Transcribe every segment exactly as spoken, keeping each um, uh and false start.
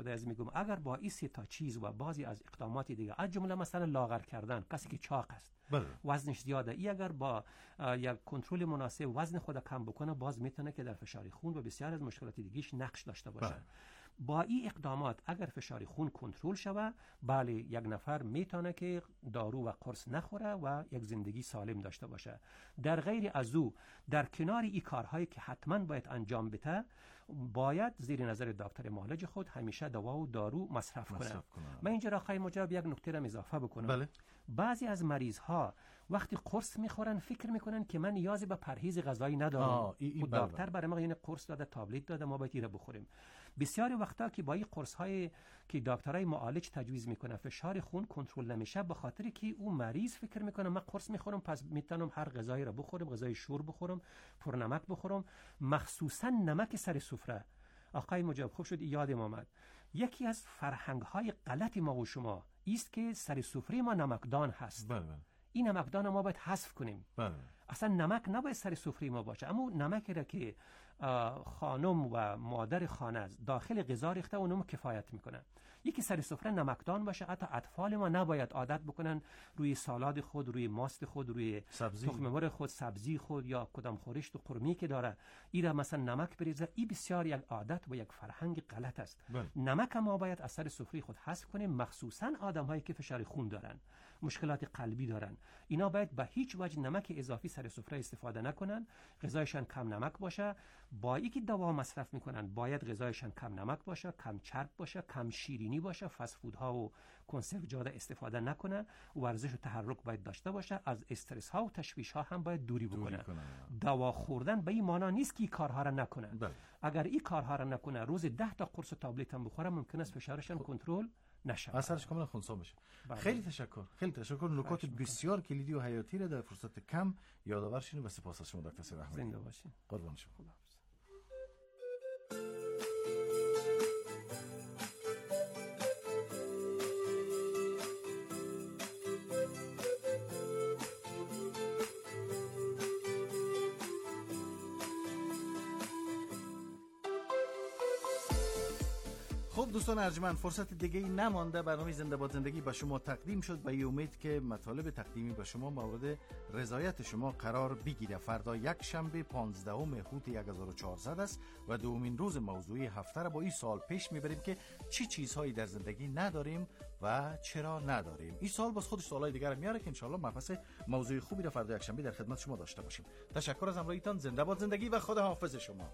استفاده از میگم اگر با این سه تا چیز و بعضی از اقدامات دیگه از جمله مثلا لاغر کردن، کسی که چاق است بله. وزنش زیاده، ای اگر با یک کنترل مناسب وزن خود کم بکنه باز میتونه که در فشار خون و بسیار از مشکلات دیگهش نقش داشته باشه. بله. با این اقدامات اگر فشار خون کنترل شوه، بله یک نفر میتونه که دارو و قرص نخوره و یک زندگی سالم داشته باشه. در غیر از او در کنار این کارهایی که حتما باید انجام بده، باید زیر نظر دکتر معالج خود همیشه دوا و دارو مصرف, مصرف کنه. کنه. من اینجا را خواهی مجاب یک نکته را اضافه بکنم. بله. بعضی از مریض ها وقتی قرص میخورن فکر میکنن که من نیازی به پرهیز غذایی ندارم. خود دکتر برای ما این قرص داده، تابلت داده، ما باید این را بخوریم. بسیاری وقتا که با این قرص های که دکترای معالج تجویز میکنه فشار خون کنترل نمیشه، به خاطر که اون مریض فکر میکنه من قرص میخورم پس میتونم هر غذایی را بخورم، غذای شور بخورم، پرنمک بخورم، مخصوصا نمک سر سفره. آقای مجاب خوب شد یادم آمد، یکی از فرهنگ های غلط ما و شما است که سر سفره ما نمکدان هست. بله بله. این نمکدان ما باید حذف کنیم. بله. اصلا نمک نباید سر سفره ما باشه، اما نمکی را که خانم و مادر خانه داخل غذا ریخته اونم کفایت میکنه. یکی سر سفره نمکدان باشه، حتی اطفال ما نباید عادت بکنن روی سالاد خود، روی ماست خود، روی تخم مرغ خود، سبزی خود یا کدام خورشت و قرمی که داره ایرا مثلا نمک بریزه. این بسیار یک عادت و یک فرهنگ غلط است. بله. نمک ما باید از سر سفره خود حذف کنیم، مخصوصا آدم هایی که فشار خون دارن، مشکلات قلبی دارن. اینا باید به هیچ وجه نمک اضافی سر سفره استفاده نکنن، غذایشان کم نمک باشه. با اینکه دوا مصرف میکنن باید غذایشان کم نمک باشه، کم چرب باشه، کم شیرینی باشه، فست فودها و کنسرو جاده استفاده نکنن، ورزش و تحرک باید داشته باشه، از استرس ها و تشویش ها هم باید دوری بکنه. دوا خوردن به این معنی نیست که این کارها را نکنن. بله. اگر این کارها را نکنه روز ده تا قرص و تابلت هم بخوره ممکن است فشارشان کنترل نشه، اثرش کاملا خنثی بشه. خیلی تشکر، خیلی تشکر. نکات بسیار کلیدی و حیاتی را در فرصت کم یادآور شدین و سپاس از شما دکتر سید احمدی. زنده باشین. قربان شما. خب دوستان ارجمند، فرصت دیگه ای نمانده. برنامه زنده باد زندگی به شما تقدیم شد و یه امید که مطالب تقدیمی به شما مورد رضایت شما قرار بگیره. فردا یک شنبه پانزدهم هوت هزار و چهارصد است و دومین روز موضوعی هفته را با این سال پیش میبریم که چی چیزهایی در زندگی نداریم و چرا نداریم. این سال باز خودش سوالای دیگر میاره که انشالله مبحث موضوع خوبی را فردا یک شنبه در خدمت شما داشته باشیم. تشکر از همراهیتان. زنده باد زندگی و خدا حافظ شما.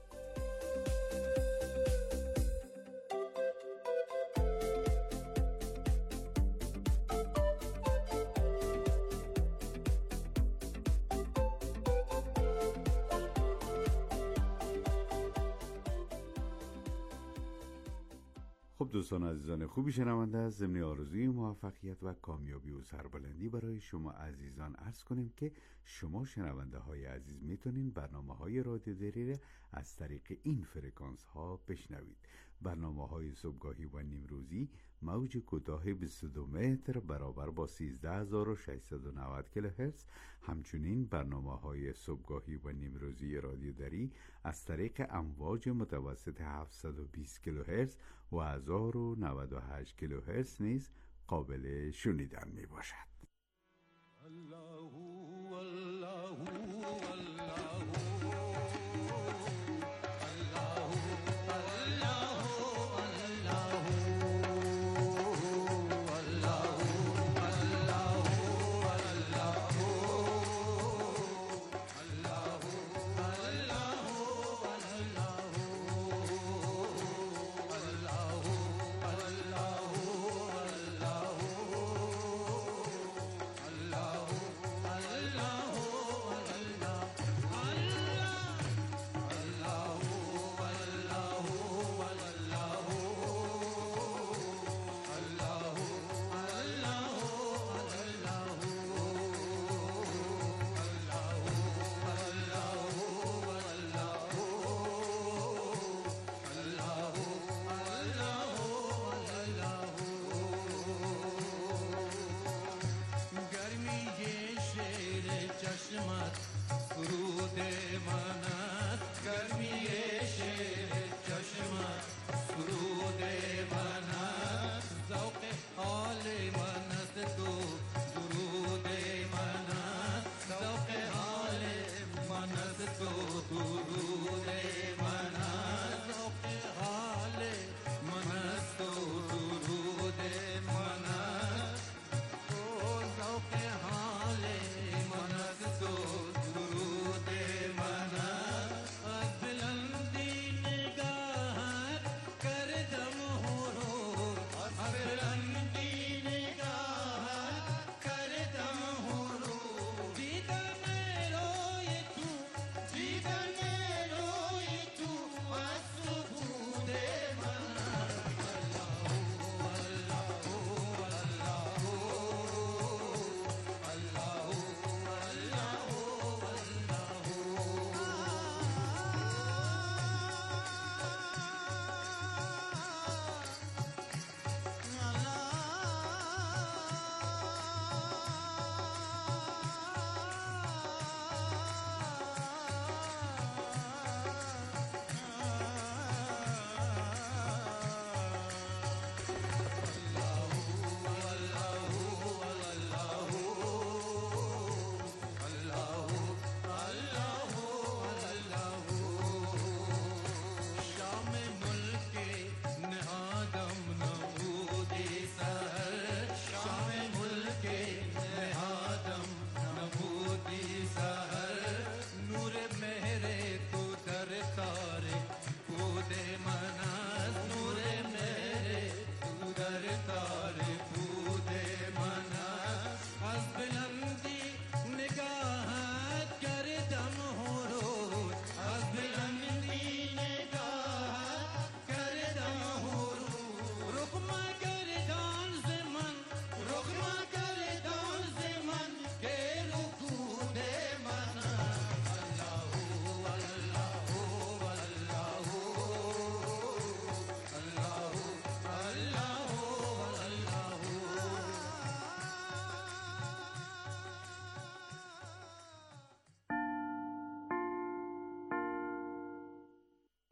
خب دوستان عزیزان خوبی شنونده، از ضمن آرزوی موفقیت و کامیابی و سربلندی برای شما عزیزان عرض کنیم که شما شنونده های عزیز میتونین برنامه های رادیو دری از طریق این فرکانس ها بشنوید. برنامه های صبحگاهی و نیمروزی موج کوتاه بیست و دو متر برابر با سیزده هزار و ششصد و نود کیلوهرتز، همچنین برنامه های صبحگاهی و نیمروزی رادیو دری از طریق امواج متوسط هفتصد و بیست کیلوهرتز و هزار و نود و هشت کیلوهرتز نیز قابل شنیدن می باشد. الله الله الله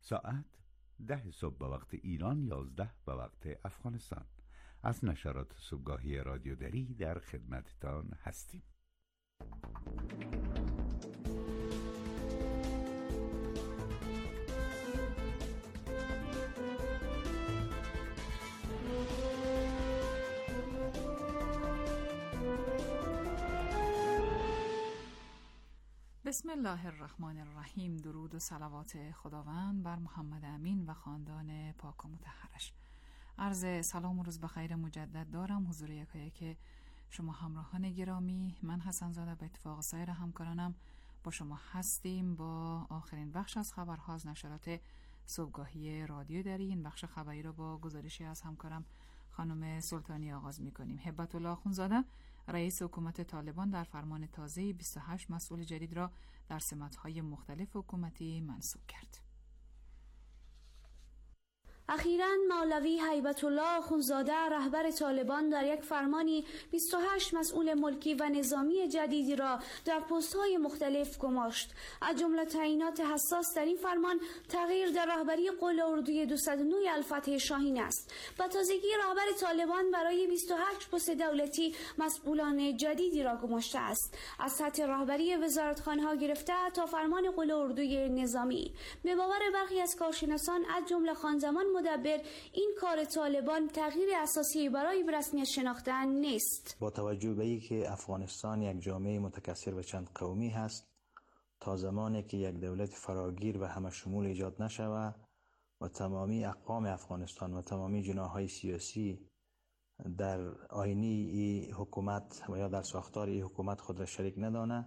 ساعت ده صبح به وقت ایران، یازده به وقت افغانستان. از نشرات صبحگاهی رادیو دری در خدمتتان هستیم. بسم الله الرحمن الرحیم. درود و صلوات خداوند بر محمد امین و خاندان پاک و مطهرش. عرض سلام و روز بخیر مجدد دارم حضور یکایک شما همراهان گرامی. من حسن زاده به اتفاق سایر همکارانم با شما هستیم با آخرین بخش از خبرها از نشرات صبحگاهی رادیو دری. این بخش خبری رو با گزارشی از همکارم خانم سلطانی آغاز می‌کنیم. هبت الله اخوندزاده رئیس حکومت طالبان در فرمان تازه بیست و هشت مسئول جدید را در سمت‌های مختلف حکومتی منصوب کرد. اخیراً مولوی هیبت الله اخوندزاده رهبر طالبان در یک فرمانی بیست و هشت مسئول ملکی و نظامی جدیدی را در پست‌های مختلف گماشت. از جمله تعیینات حساس در این فرمان تغییر در رهبری قل اردوی دویست و نه الفتح شاهین است. به تازگی رهبر طالبان برای بیست و هشت پست دولتی مسئولان جدیدی را گماشته است، از سطح رهبری وزارتخانه‌ها گرفته تا فرمان قل اردوی نظامی. به باور برخی از کارشناسان از جمله خانزمان مدبر، این کار طالبان تغییر اساسی برای به رسمیت شناختن نیست. با توجه به اینکه افغانستان یک جامعه متکثر و چند قومی هست، تا زمانی که یک دولت فراگیر و همه شمول ایجاد نشود و تمامی اقوام افغانستان و تمامی جناح‌های سیاسی در آینه ای حکومت و یا در ساختار ای حکومت خود را شریک ندانه،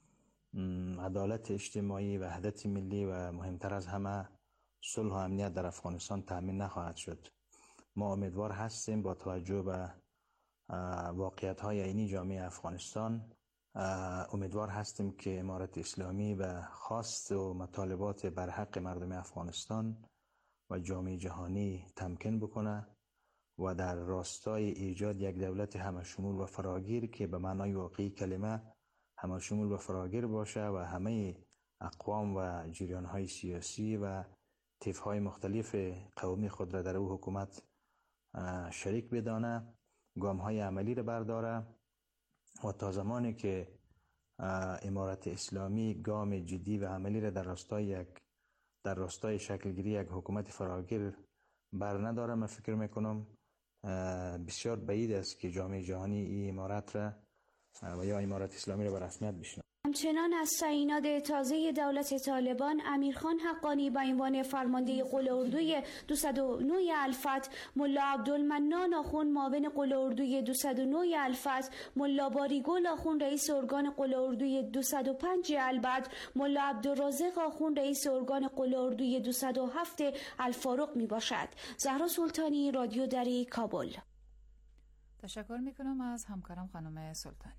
عدالت اجتماعی، وحدت ملی و مهمتر از همه صلح و امنیت در افغانستان تأمین نخواهد شد. ما امیدوار هستیم با توجه به واقعیت‌های عینی جامعه افغانستان، امیدوار هستیم که امارت اسلامی به خواست و مطالبات برحق مردم افغانستان و جامعه جهانی تمکین بکنه و در راستای ایجاد یک دولت همه‌شمول و فراگیر که به معنای واقعی کلمه همه‌شمول و فراگیر باشه و همه اقوام و جریان‌های سیاسی و طیف‌های مختلف قومی خود را در او حکومت شریک بدانه، گام‌های عملی را برداره و تا زمانی که امارت اسلامی گام جدی و عملی را در راستای یک در راستای شکلگیری یک حکومت فراگیر بر نداره، من فکر میکنم بسیار بعید است که جامعه جهانی این امارت را و یا امارت اسلامی را به رسمیت بشناسه. همچنان از تعیینات تازه دولت طالبان، امیرخان حقانی به عنوان فرمانده قل اردوی دویست و نه الفتح، ملا عبدالمنان آخوند معاون قل اردوی دویست و نه الفتح، ملا باریگل آخوند رئیس ارگان قل اردوی دویست و پنج البدر، ملا عبدالرازق آخوند رئیس ارگان قل اردوی دویست و هفت الفاروق می باشد. زهرا سلطانی، رادیو دری، کابل. تشکر می کنم از همکارم خانم سلطانی.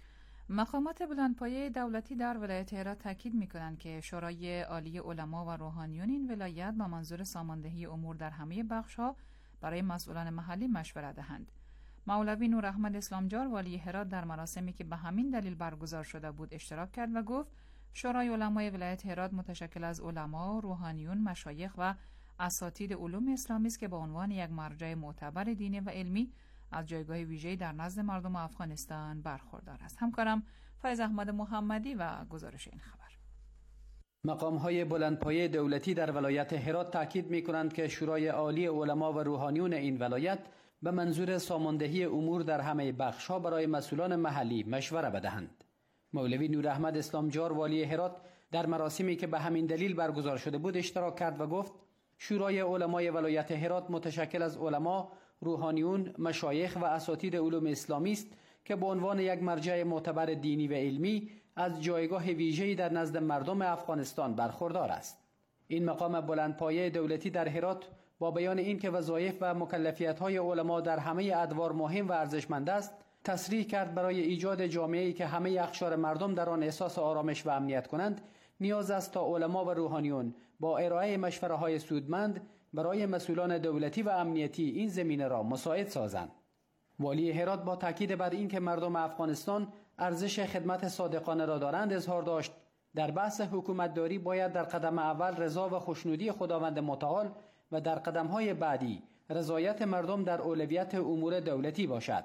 مقامات بلندپایه دولتی در ولایت هرات تاکید می‌کنند که شورای عالی علما و روحانیون این ولایت با منظور ساماندهی امور در همه بخش‌ها برای مسئولان محلی مشورت دهند. مولوی نور احمد اسلامجار والی هرات در مراسمی که به همین دلیل برگزار شده بود اشتراک کرد و گفت شورای علمای ولایت هرات متشکل از علما، روحانیون، مشایخ و اساتید علوم اسلامی است که با عنوان یک مرجع معتبر دینی و علمی از جایگاه ویژه‌ای در نزد مردم افغانستان برخوردار است. همکارم فیض احمد محمدی و گزارش این خبر. مقام‌های بلندپایه دولتی در ولایت هرات تاکید می‌کنند که شورای عالی علما و روحانیون این ولایت به منظور ساماندهی امور در همه بخش‌ها برای مسئولان محلی مشوره بدهند. مولوی نور احمد اسلامجار والی هرات در مراسمی که به همین دلیل برگزار شده بود اشتراک کرد و گفت شورای علمای ولایت هرات متشکل از علما، روحانیون، مشایخ و اساتید علوم اسلامی است که به عنوان یک مرجع معتبر دینی و علمی از جایگاه ویژه‌ای در نزد مردم افغانستان برخوردار است. این مقام بلندپایه دولتی در هرات با بیان اینکه وظایف و مکلفیت‌های علما در همه ادوار مهم و ارزشمند است، تصریح کرد برای ایجاد جامعه‌ای که همه اقشار مردم در آن احساس آرامش و امنیت کنند، نیاز است تا علما و روحانیون با ارائه مشوره‌های سودمند برای مسئولان دولتی و امنیتی این زمینه را مساعد سازند. والی هرات با تاکید بر اینکه مردم افغانستان ارزش خدمت صادقانه را دارند اظهار داشت در بحث حکومتداری باید در قدم اول رضا و خوشنودی خداوند متعال و در قدم‌های بعدی رضایت مردم در اولویت امور دولتی باشد.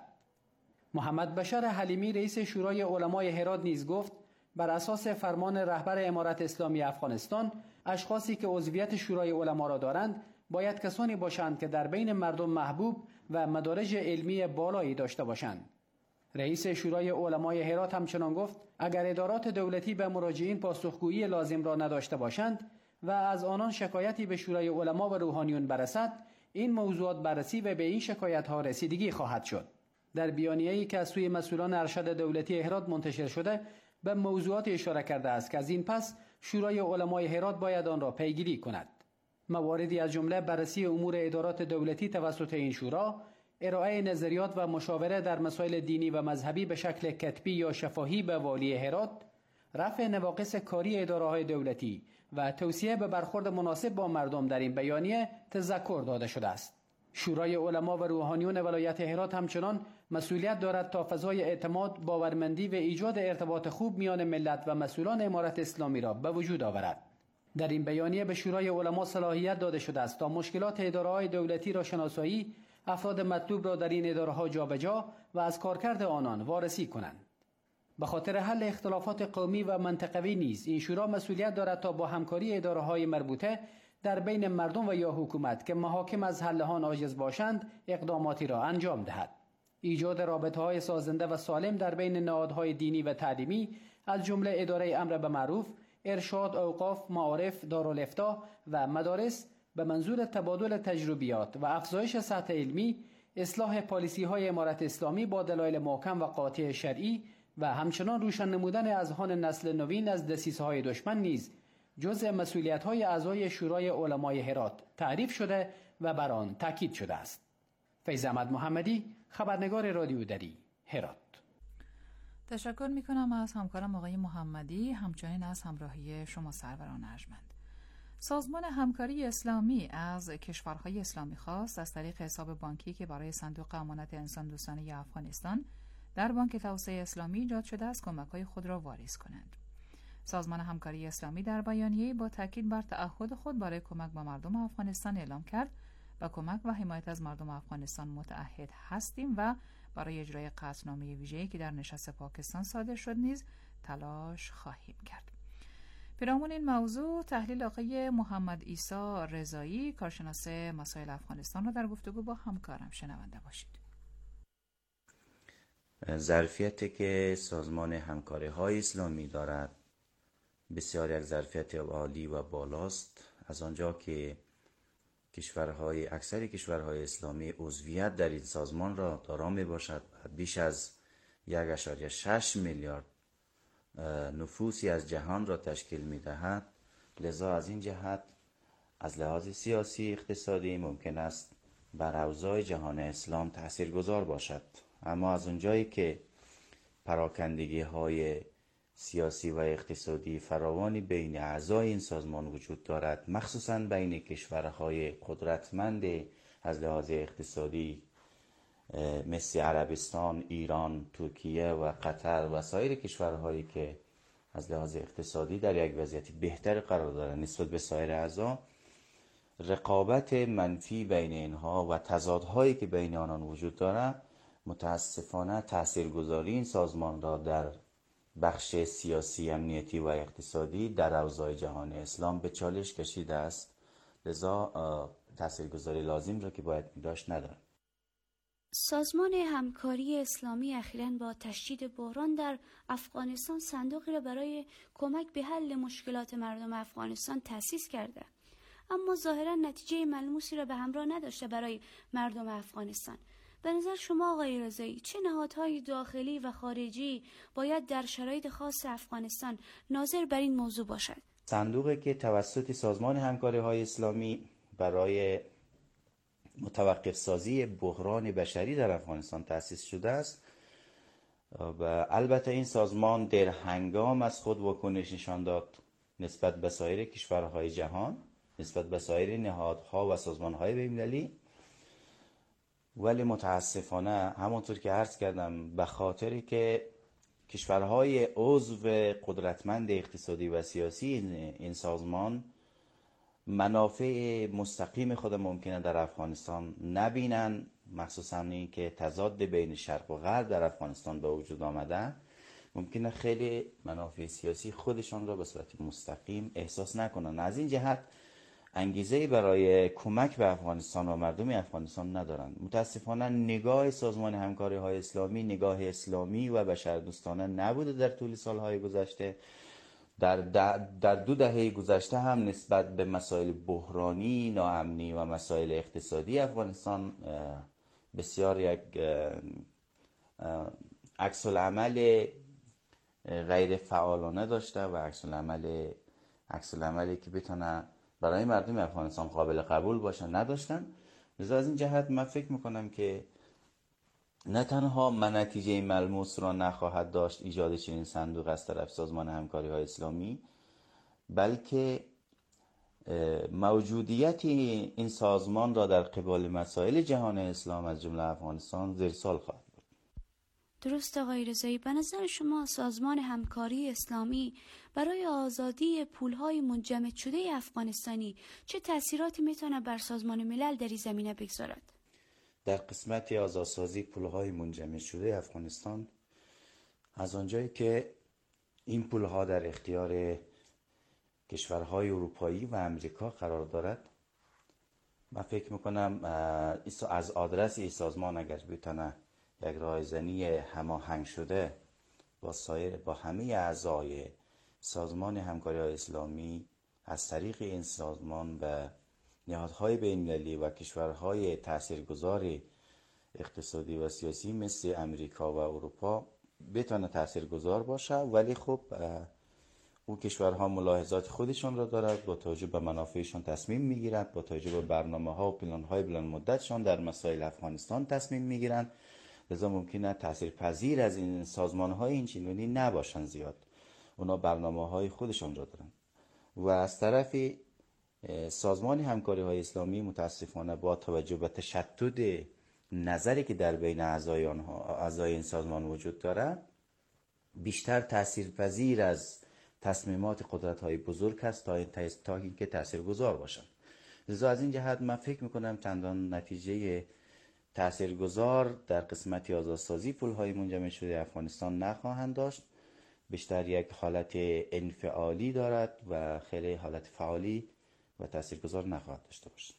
محمد بشر حلیمی رئیس شورای علمای هرات نیز گفت بر اساس فرمان رهبر امارت اسلامی افغانستان، اشخاصی که عضویت شورای علما را دارند باید کسانی باشند که در بین مردم محبوب و مدارج علمی بالایی داشته باشند. رئیس شورای علمای هرات همچنان گفت اگر ادارات دولتی به مراجعین پاسخگویی لازم را نداشته باشند و از آنان شکایتی به شورای علما و روحانیون برسد، این موضوعات بررسی و به این شکایت‌ها رسیدگی خواهد شد. در بیانیه‌ای که از سوی مسئولان ارشد دولتی هرات منتشر شده به موضوعات اشاره کرده است که از این پس شورای علمای هرات باید آن را پیگیری کند. مواردی از جمله بررسی امور ادارات دولتی توسط این شورا، ارائه نظریات و مشاوره در مسائل دینی و مذهبی به شکل کتبی یا شفاهی به والی هرات، رفع نواقص کاری اداره‌های دولتی و توصیه به برخورد مناسب با مردم در این بیانیه تذکر داده شده است. شورای علما و روحانیون ولایت هرات همچنان مسئولیت دارد تا فضای اعتماد، باورمندی و ایجاد ارتباط خوب میان ملت و مسئولان امارت اسلامی را به وجود آورد. در این بیانیه به شورای علما صلاحیت داده شده است تا مشکلات اداره‌های دولتی را شناسایی، افراد مطلوب را در این اداره‌ها جابجا و از کارکرد آنان وارسی کنند. به خاطر حل اختلافات قومی و منطقوی نیز این شورا مسئولیت دارد تا با همکاری اداره‌های مربوطه در بین مردم و یا حکومت که محاکم از حل آن عاجز باشند اقداماتی را انجام دهد. ایجاد رابطه‌های سازنده و سالم در بین نهادهای دینی و تعلیمی از جمله اداره امر به معروف، ارشاد، اوقاف، معارف، دارالافتاء و مدارس به منظور تبادل تجربیات و افزایش سطح علمی، اصلاح پالیسی‌های امارت اسلامی با دلایل محکم و قاطع شرعی و همچنان روشن نمودن اذهان نسل نوین از دسیسه‌های دشمن نیز جزء مسئولیت‌های اعضای شورای علمای هرات تعریف شده و بر آن تاکید شده است. فیض احمد محمدی، خبرنگار رادیو دری، هرات. تشکر می‌کنم از همکارم آقای محمدی، همچنین از همراهی شما سروران ارجمند. سازمان همکاری اسلامی از کشورهای اسلامی خواست از طریق حساب بانکی که برای صندوق امانت انسان دوستانه افغانستان در بانک توسعه اسلامی ایجاد شده است کمک‌های خود را واریز کنند. سازمان همکاری اسلامی در بیانیه‌ای با تاکید بر تعهد خود برای کمک به مردم افغانستان اعلام کرد و کمک و حمایت از مردم افغانستان متعهد هستیم و برای اجرای قطعنامه ویژه‌ای که در نشست پاکستان صادر شد نیز تلاش خواهیم کرد. پیرامون این موضوع تحلیل آقای محمد عیسی رضایی، کارشناس مسائل افغانستان را در گفتگو با همکارم شنونده باشید. ظرفیتی که سازمان همکاری های اسلامی دارد بسیار یک ظرفیت عالی و بالاست، از آنجا که کشورهای اکثر کشورهای اسلامی عضویت در این سازمان را دارا می باشد. بیش از یک اشاریه شش میلیارد نفوسی از جهان را تشکیل می دهد. لذا از این جهت از لحاظ سیاسی اقتصادی ممکن است بر اوضاع جهان اسلام تاثیرگذار باشد، اما از اونجایی که پراکندگی های سیاسی و اقتصادی فراوانی بین اعضای این سازمان وجود دارد، مخصوصاً بین کشورهای قدرتمند از لحاظ اقتصادی مثل عربستان، ایران، ترکیه و قطر و سایر کشورهایی که از لحاظ اقتصادی در یک وضعیت بهتر قرار دارند نسبت به سایر اعضا، رقابت منفی بین اینها و تضادهایی که بین آنان وجود دارد متاسفانه تاثیرگذاری این سازمان را در بخش سیاسی، امنیتی و اقتصادی در اوضاع جهان اسلام به چالش کشیده است. لذا تاثیرگذاری لازم را که باید داشت ندارد. سازمان همکاری اسلامی اخیراً با تشدید بحران در افغانستان صندوقی را برای کمک به حل مشکلات مردم افغانستان تأسیس کرده، اما ظاهراً نتیجه ملموسی را به همراه نداشته برای مردم افغانستان. به نظر شما آقای رضایی چه نهادهای داخلی و خارجی باید در شرایط خاص افغانستان ناظر بر این موضوع باشد؟ صندوقی که توسط سازمان همکاری های اسلامی برای متوقف سازی بحران بشری در افغانستان تأسیس شده است و البته این سازمان در هنگام از خود واکنش نشان داد نسبت به سایر کشورهای جهان، نسبت به سایر نهادها و سازمانهای بین‌المللی، ولی متاسفانه همونطور که عرض کردم به خاطری که کشورهای عضو قدرتمند اقتصادی و سیاسی این سازمان منافع مستقیم خود ممکنه در افغانستان نبینن، مخصوصا این که تضاد بین شرق و غرب در افغانستان به وجود آمده، ممکنه خیلی منافع سیاسی خودشان را به صورت مستقیم احساس نکنن. از این جهت انگیزه برای کمک به افغانستان و مردم افغانستان ندارند. متاسفانه نگاه سازمان همکاری های اسلامی نگاه اسلامی و بشردوستانه نبوده در طول سالهای گذشته. در, در دو دهه گذشته هم نسبت به مسائل بحرانی، ناامنی و مسائل اقتصادی افغانستان بسیار یک عکس العمل غیر فعالانه داشته و عکس العمل عکس العملی که بتونه برای مردم افغانستان قابل قبول باشه نداشتن. لذا از این جهت من فکر میکنم که نه تنها من نتیجه ملموس را نخواهد داشت ایجاد چنین صندوق از طرف سازمان همکاری های اسلامی، بلکه موجودیت این سازمان را در قبال مسائل جهان اسلام از جمله افغانستان زیر سوال خواهد بود. درست آقای رضایی، به نظر شما سازمان همکاری اسلامی برای آزادی پولهای منجمد شده افغانستانی چه تأثیراتی میتونه بر سازمان ملل در این زمینه بگذارد؟ در قسمت آزادسازی پولهای منجمد شده افغانستان، از آنجایی که این پولها در اختیار کشورهای اروپایی و امریکا قرار دارد، من فکر میکنم از آدرس این سازمان اگر بتونه یک راهزنی هماهنگ شده با سایر با همه اعضای سازمان همکاری های اسلامی از طریق این سازمان به نهادهای بین‌المللی و کشورهای تاثیرگذار اقتصادی و سیاسی مثل امریکا و اروپا بتونه تاثیرگذار باشه، ولی خب اون کشورها ملاحظات خودشون را دارد، با توجه به منافعشون تصمیم میگیرند، با توجه به برنامه‌ها و پلن‌های بلند مدتشون در مسائل افغانستان تصمیم میگیرند. لذا ممکنه تاثیرپذیر از این سازمان‌های این چنینی نباشن زیاد. اونا برنامه‌های خودشون را دارن. و از طرف سازمان همکاری های اسلامی متاسفانه با توجه به تشدد نظری که در بین اعضای آنها اعضای این سازمان وجود داره، بیشتر تاثیرپذیر از تصمیمات قدرت‌های بزرگ است تا این تا اینکه تاثیرگذار باشند. لذا از این جهت من فکر می‌کنم چندان نتیجه تاثیرگذار در قسمت آزادسازی پول‌های منجمد شده افغانستان نخواهند داشت. بیشتر یک حالت انفعالی دارد و خیلی حالت فعالی و تاثیرگذار نخواهد داشته باشد.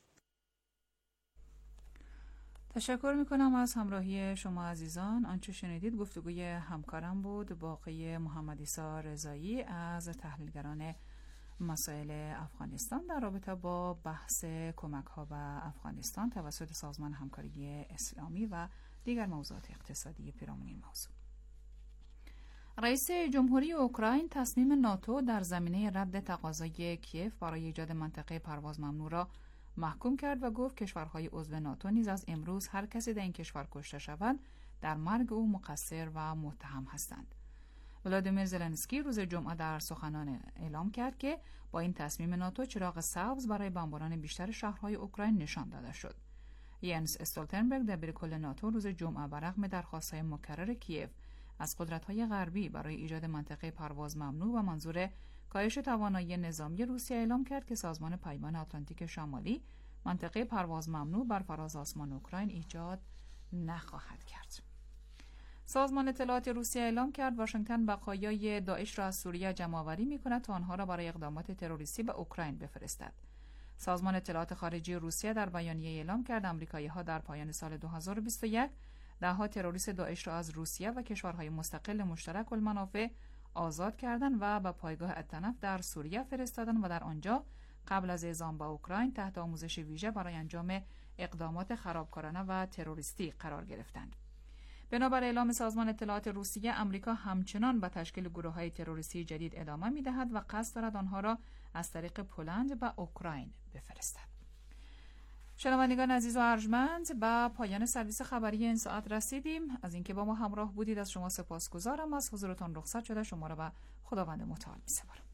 تشکر میکنم از همراهی شما عزیزان. آنچه شنیدید گفتگوی همکارم بود، باقی محمد عیسی رضایی از تحلیلگران مسائل افغانستان در رابطه با بحث کمک ها به افغانستان توسط سازمان همکاری اسلامی و دیگر موضوعات اقتصادی پیرامون این موضوع. رئیس جمهوری اوکراین تصمیم ناتو در زمینه رد تقاضای کیف برای ایجاد منطقه پرواز ممنوع را محکوم کرد و گفت کشورهای عضو ناتو نیز از امروز هر کسی در این کشور کشته شود در مرگ او مقصر و متهم هستند. ولادیمیر زلنسکی روز جمعه در سخنان اعلام کرد که با این تصمیم ناتو چراغ سبز برای بمباران بیشتر شهرهای اوکراین نشان داده شد. ینس استولتنبرگ دبیرکل ناتو روز جمعه برغم درخواست‌های مکرر کیف از قدرت‌های غربی برای ایجاد منطقه پرواز ممنوع و منظور کاهش توانایی نظامی روسیه اعلام کرد که سازمان پیمان آتلانتیک شمالی منطقه پرواز ممنوع بر فراز آسمان اوکراین ایجاد نخواهد کرد. سازمان اطلاعات روسیه اعلام کرد واشنگتن بقایای داعش را از سوریه جمع‌آوری می‌کند تا آنها را برای اقدامات تروریستی به اوکراین بفرستد. سازمان اطلاعات خارجی روسیه در بیانیه اعلام کرد آمریکایی‌ها در پایان سال دو هزار و بیست و یک ده‌ها تروریست داعش را از روسیه و کشورهای مستقل مشترک المنافع آزاد کردند و به پایگاه التنف در سوریه فرستادند و در آنجا قبل از اعزام به اوکراین تحت آموزش ویژه برای انجام اقدامات خرابکارانه و تروریستی قرار گرفتند. بنابر اعلام سازمان اطلاعات روسیه، آمریکا همچنان به تشکیل گروه‌های تروریستی جدید ادامه می‌دهد و قصد دارد آنها را از طریق پولند به اوکراین بفرستد. شنوندگان عزیز و ارجمند، به پایان سرویس خبری این ساعت رسیدیم. از اینکه با ما همراه بودید از شما سپاسگزارم. از حضورتان رخصت شده شما را به خداوند متعال می‌سپارم.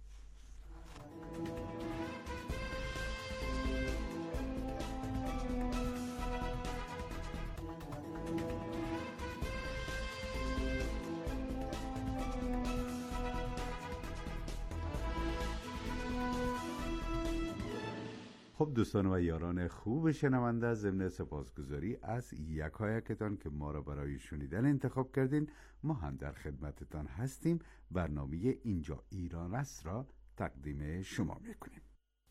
خب دوستان و یاران خوب شنونده، ضمن سپاسگزاری از یکایکتان که ما را برای شنیدن انتخاب کردین، ما هم در خدمتتان هستیم. برنامه اینجا ایران است را تقدیم شما میکنیم.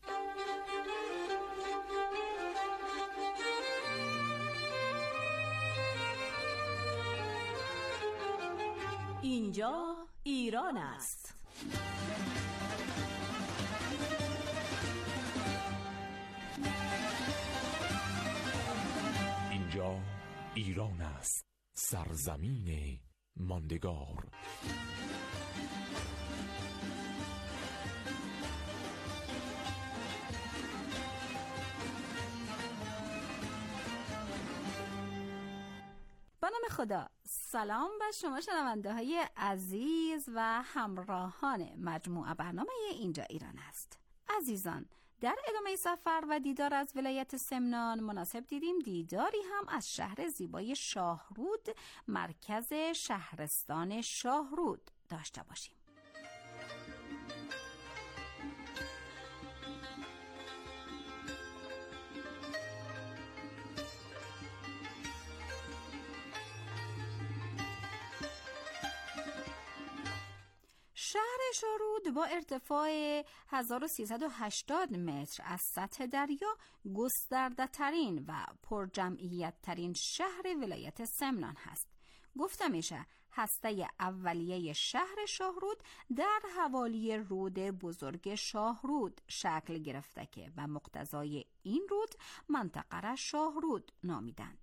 اینجا ایران است. اینجا ایران است، سرزمین ماندگار. با نام خدا، سلام به شما شنونده های عزیز و همراهان مجموعه برنامه اینجا ایران است. عزیزان، در ادامه سفر و دیدار از ولایت سمنان مناسب دیدیم دیداری هم از شهر زیبای شاهرود، مرکز شهرستان شاهرود داشته باشیم. شهر شاهرود با ارتفاع هزار و سیصد و هشتاد متر از سطح دریا گسترده ترین و پرجمعیت ترین شهر ولایت سمنان هست. گفته میشه هسته اولیه شهر شاهرود در حوالی رود بزرگ شاهرود شکل گرفته که به مقتضای این رود منطقه را شاهرود نامیدند.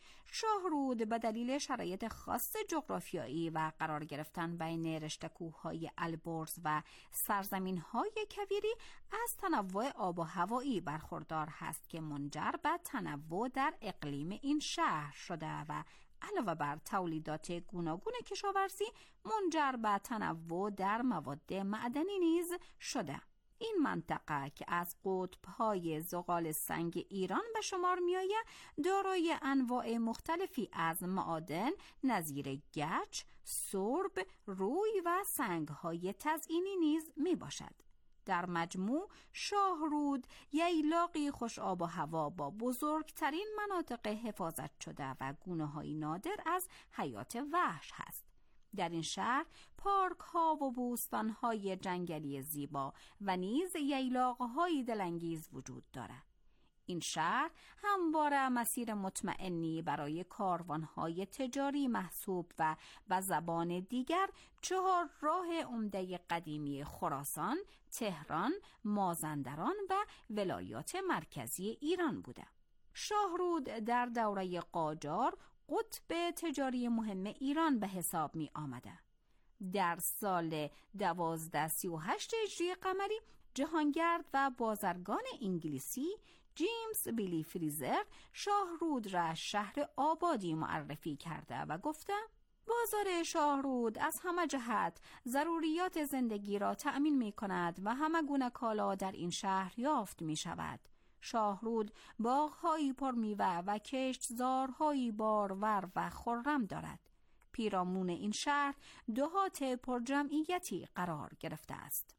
شاهرود به دلیل شرایط خاص جغرافیایی و قرار گرفتن بین رشته کوههای البرز و سرزمین‌های کویری از تنوع آب و هوایی برخوردار هست که منجر به تنوع در اقلیم این شهر شده و علاوه بر تولیدات گوناگون کشاورزی منجر به تنوع در مواد معدنی نیز شده. این منطقه که از قطب‌های زغال سنگ ایران به شمار می‌آید، دارای انواع مختلفی از معادن نظیر گچ، سرب، روی و سنگ‌های تزئینی نیز میباشد. در مجموع شاهرود ییلاقی خوش آب و هوا با بزرگترین مناطق حفاظت شده و گونه‌های نادر از حیات وحش هست. در این شهر پارک ها و بوستان های جنگلی زیبا و نیز ییلاق های دلانگیز وجود دارد. این شهر همواره مسیر مطمئنی برای کاروان های تجاری محسوب و به زبان دیگر چهار راه عمده قدیمی خراسان، تهران، مازندران و ولایات مرکزی ایران بوده. شاهرود در دوره قاجار قطب تجاری مهم ایران به حساب می آمده. در سال دوازده سی و هشت هجری قمری جهانگرد و بازرگان انگلیسی جیمز بیلی فریزر شاهرود را شهر آبادی معرفی کرده و گفته بازار شاهرود از همه جهت ضروریات زندگی را تأمین می کند و همه گونه کالا در این شهر یافت می شود. شاهرود باغ‌هایی پر میوه و کشتزارهایی بارور و خرم دارد. پیرامون این شهر دهات پرجمعیتی قرار گرفته است.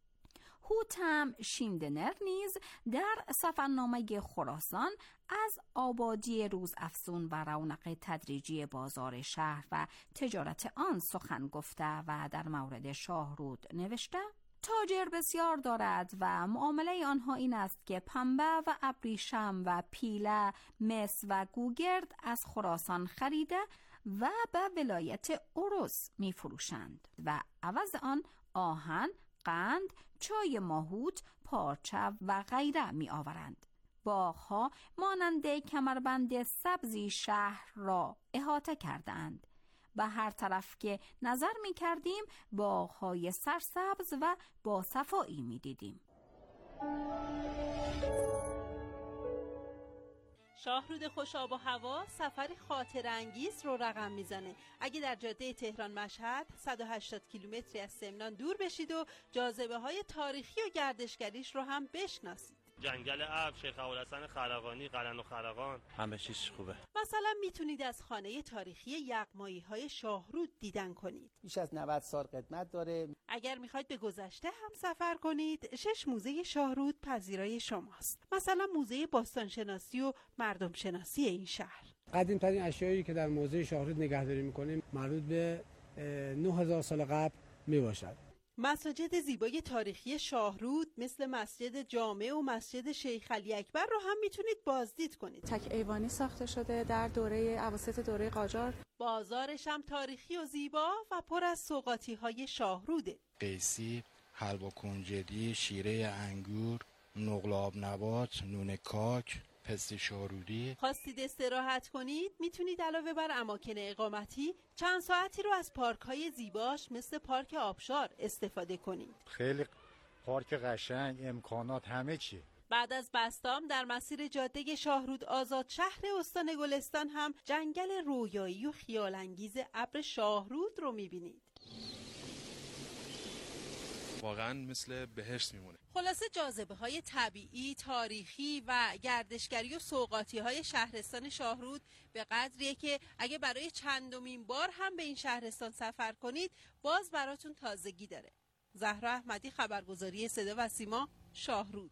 هوتم شیندنر نیز در سفرنامه خراسان از آبادی روز افزون و رونق تدریجی بازار شهر و تجارت آن سخن گفته و در مورد شاهرود نوشته تاجر بسیار دارد و معامله آنها این است که پنبه و ابریشم و پیله، مس و گوگرد از خراسان خریده و به ولایت ارس می فروشند و عوض آن آهن، قند، چای ماهوت، پارچه و غیره می آورند. باغها مانند کمربند سبزی شهر را احاطه کردند. به هر طرف که نظر می کردیم باغ‌های سرسبز و با صفایی می دیدیم. شاهرود خوش آب و هوا سفر خاطر انگیز رو رقم میزنه. اگه در جاده تهران مشهد صد و هشتاد کیلومتری از سمنان دور بشید و جاذبه های تاریخی و گردشگریش رو هم بشناسید. جنگل ابر، شیخ ابوالحسن خلقانی، قلعه خلقان، همه چیز خوبه. مثلا میتونید از خانه تاریخی یغمایی‌های شاهرود دیدن کنید. بیش از نود سال قدمت داره. اگر میخواید به گذشته هم سفر کنید، شش موزه شاهرود پذیرای شماست. مثلا موزه باستانشناسی و مردم شناسی این شهر. قدیم‌ترین اشیایی که در موزه شاهرود نگهداری می‌کنیم مربوط به نه هزار سال قبل میباشد. مساجد زیبای تاریخی شاهرود مثل مسجد جامع و مسجد شیخ علی اکبر رو هم میتونید بازدید کنید. تک ایوانی ساخته شده در دوره اواسط دوره قاجار. بازارش هم تاریخی و زیبا و پر از سوغاتی های شاهروده. قیسی، حلوا کنجدی، شیره انگور، نقل آب نبات، نون کاک، پستی شاهرودی. خواستید استراحت کنید میتونید علاوه بر اماکن اقامتی چند ساعتی رو از پارک های زیباش مثل پارک آبشار استفاده کنید. خیلی پارک قشنگ، امکانات همه چی. بعد از بستام در مسیر جاده شاهرود آزاد شهر استان گلستان هم جنگل رویایی و خیال انگیز ابر شاهرود رو میبینید. واقعا مثل بهشت میمونه. خلاصه جاذبه های طبیعی، تاریخی و گردشگری و سوغاتی های شهرستان شاهرود به قدریه که اگه برای چندمین بار هم به این شهرستان سفر کنید باز براتون تازگی داره. زهرا احمدی، خبرگزاری صدا و سیما، شاهرود.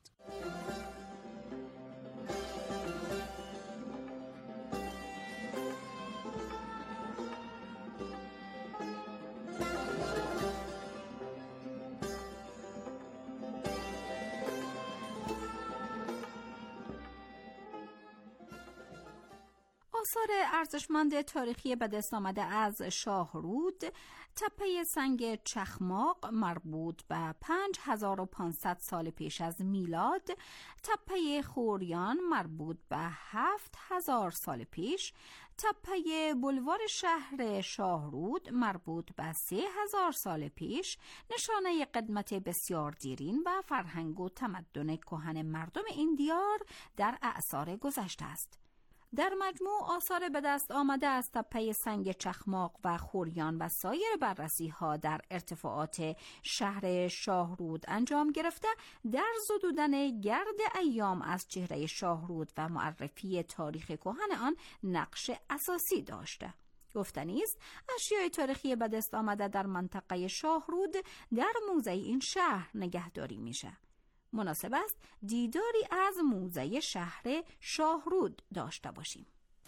آثار ارزشمند تاریخی به دست آمده از شاهرود: تپه سنگ چخماق مربوط به پنج هزار و پانصد سال پیش از میلاد، تپه خوریان مربوط به هفت هزار سال پیش، تپه بلوار شهر شاهرود مربوط به سه هزار سال پیش، نشانه قدمت بسیار دیرین و فرهنگ و تمدن کهن مردم این دیار در اعصار گذشته است. در مجموع آثار به دست آمده از تپه سنگ چخماق و خوریان و سایر بررسی ها در ارتفاعات شهر شاهرود انجام گرفته در زدودن گرد ایام از چهره شاهرود و معرفی تاریخ کهن آن نقش اساسی داشته. گفتنی است اشیای تاریخی به دست آمده در منطقه شاهرود در موزه این شهر نگهداری میشه. مناسب است دیداری از موزه شهر شاهرود داشته باشیم.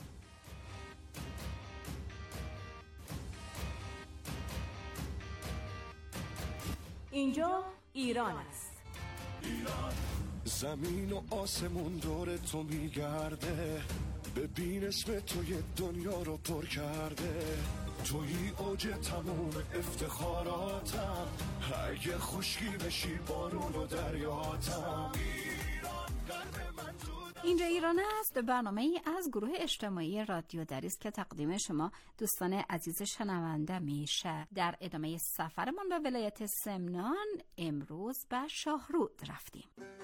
اینجا ایران است. ایران. زمین و آسمون دور تو میگرده، ببین اسم تو یه دنیا رو پر کرده، توی اوج تموم افتخاراتم، اگه خشکی بشی بارون و دریاتم. اینجا ایران است، برنامه ای از گروه اجتماعی رادیو دریست که تقدیم شما دوستان عزیز شنونده میشه. در ادامه سفرمان به ولایت سمنان امروز به شاهرود رفتیم.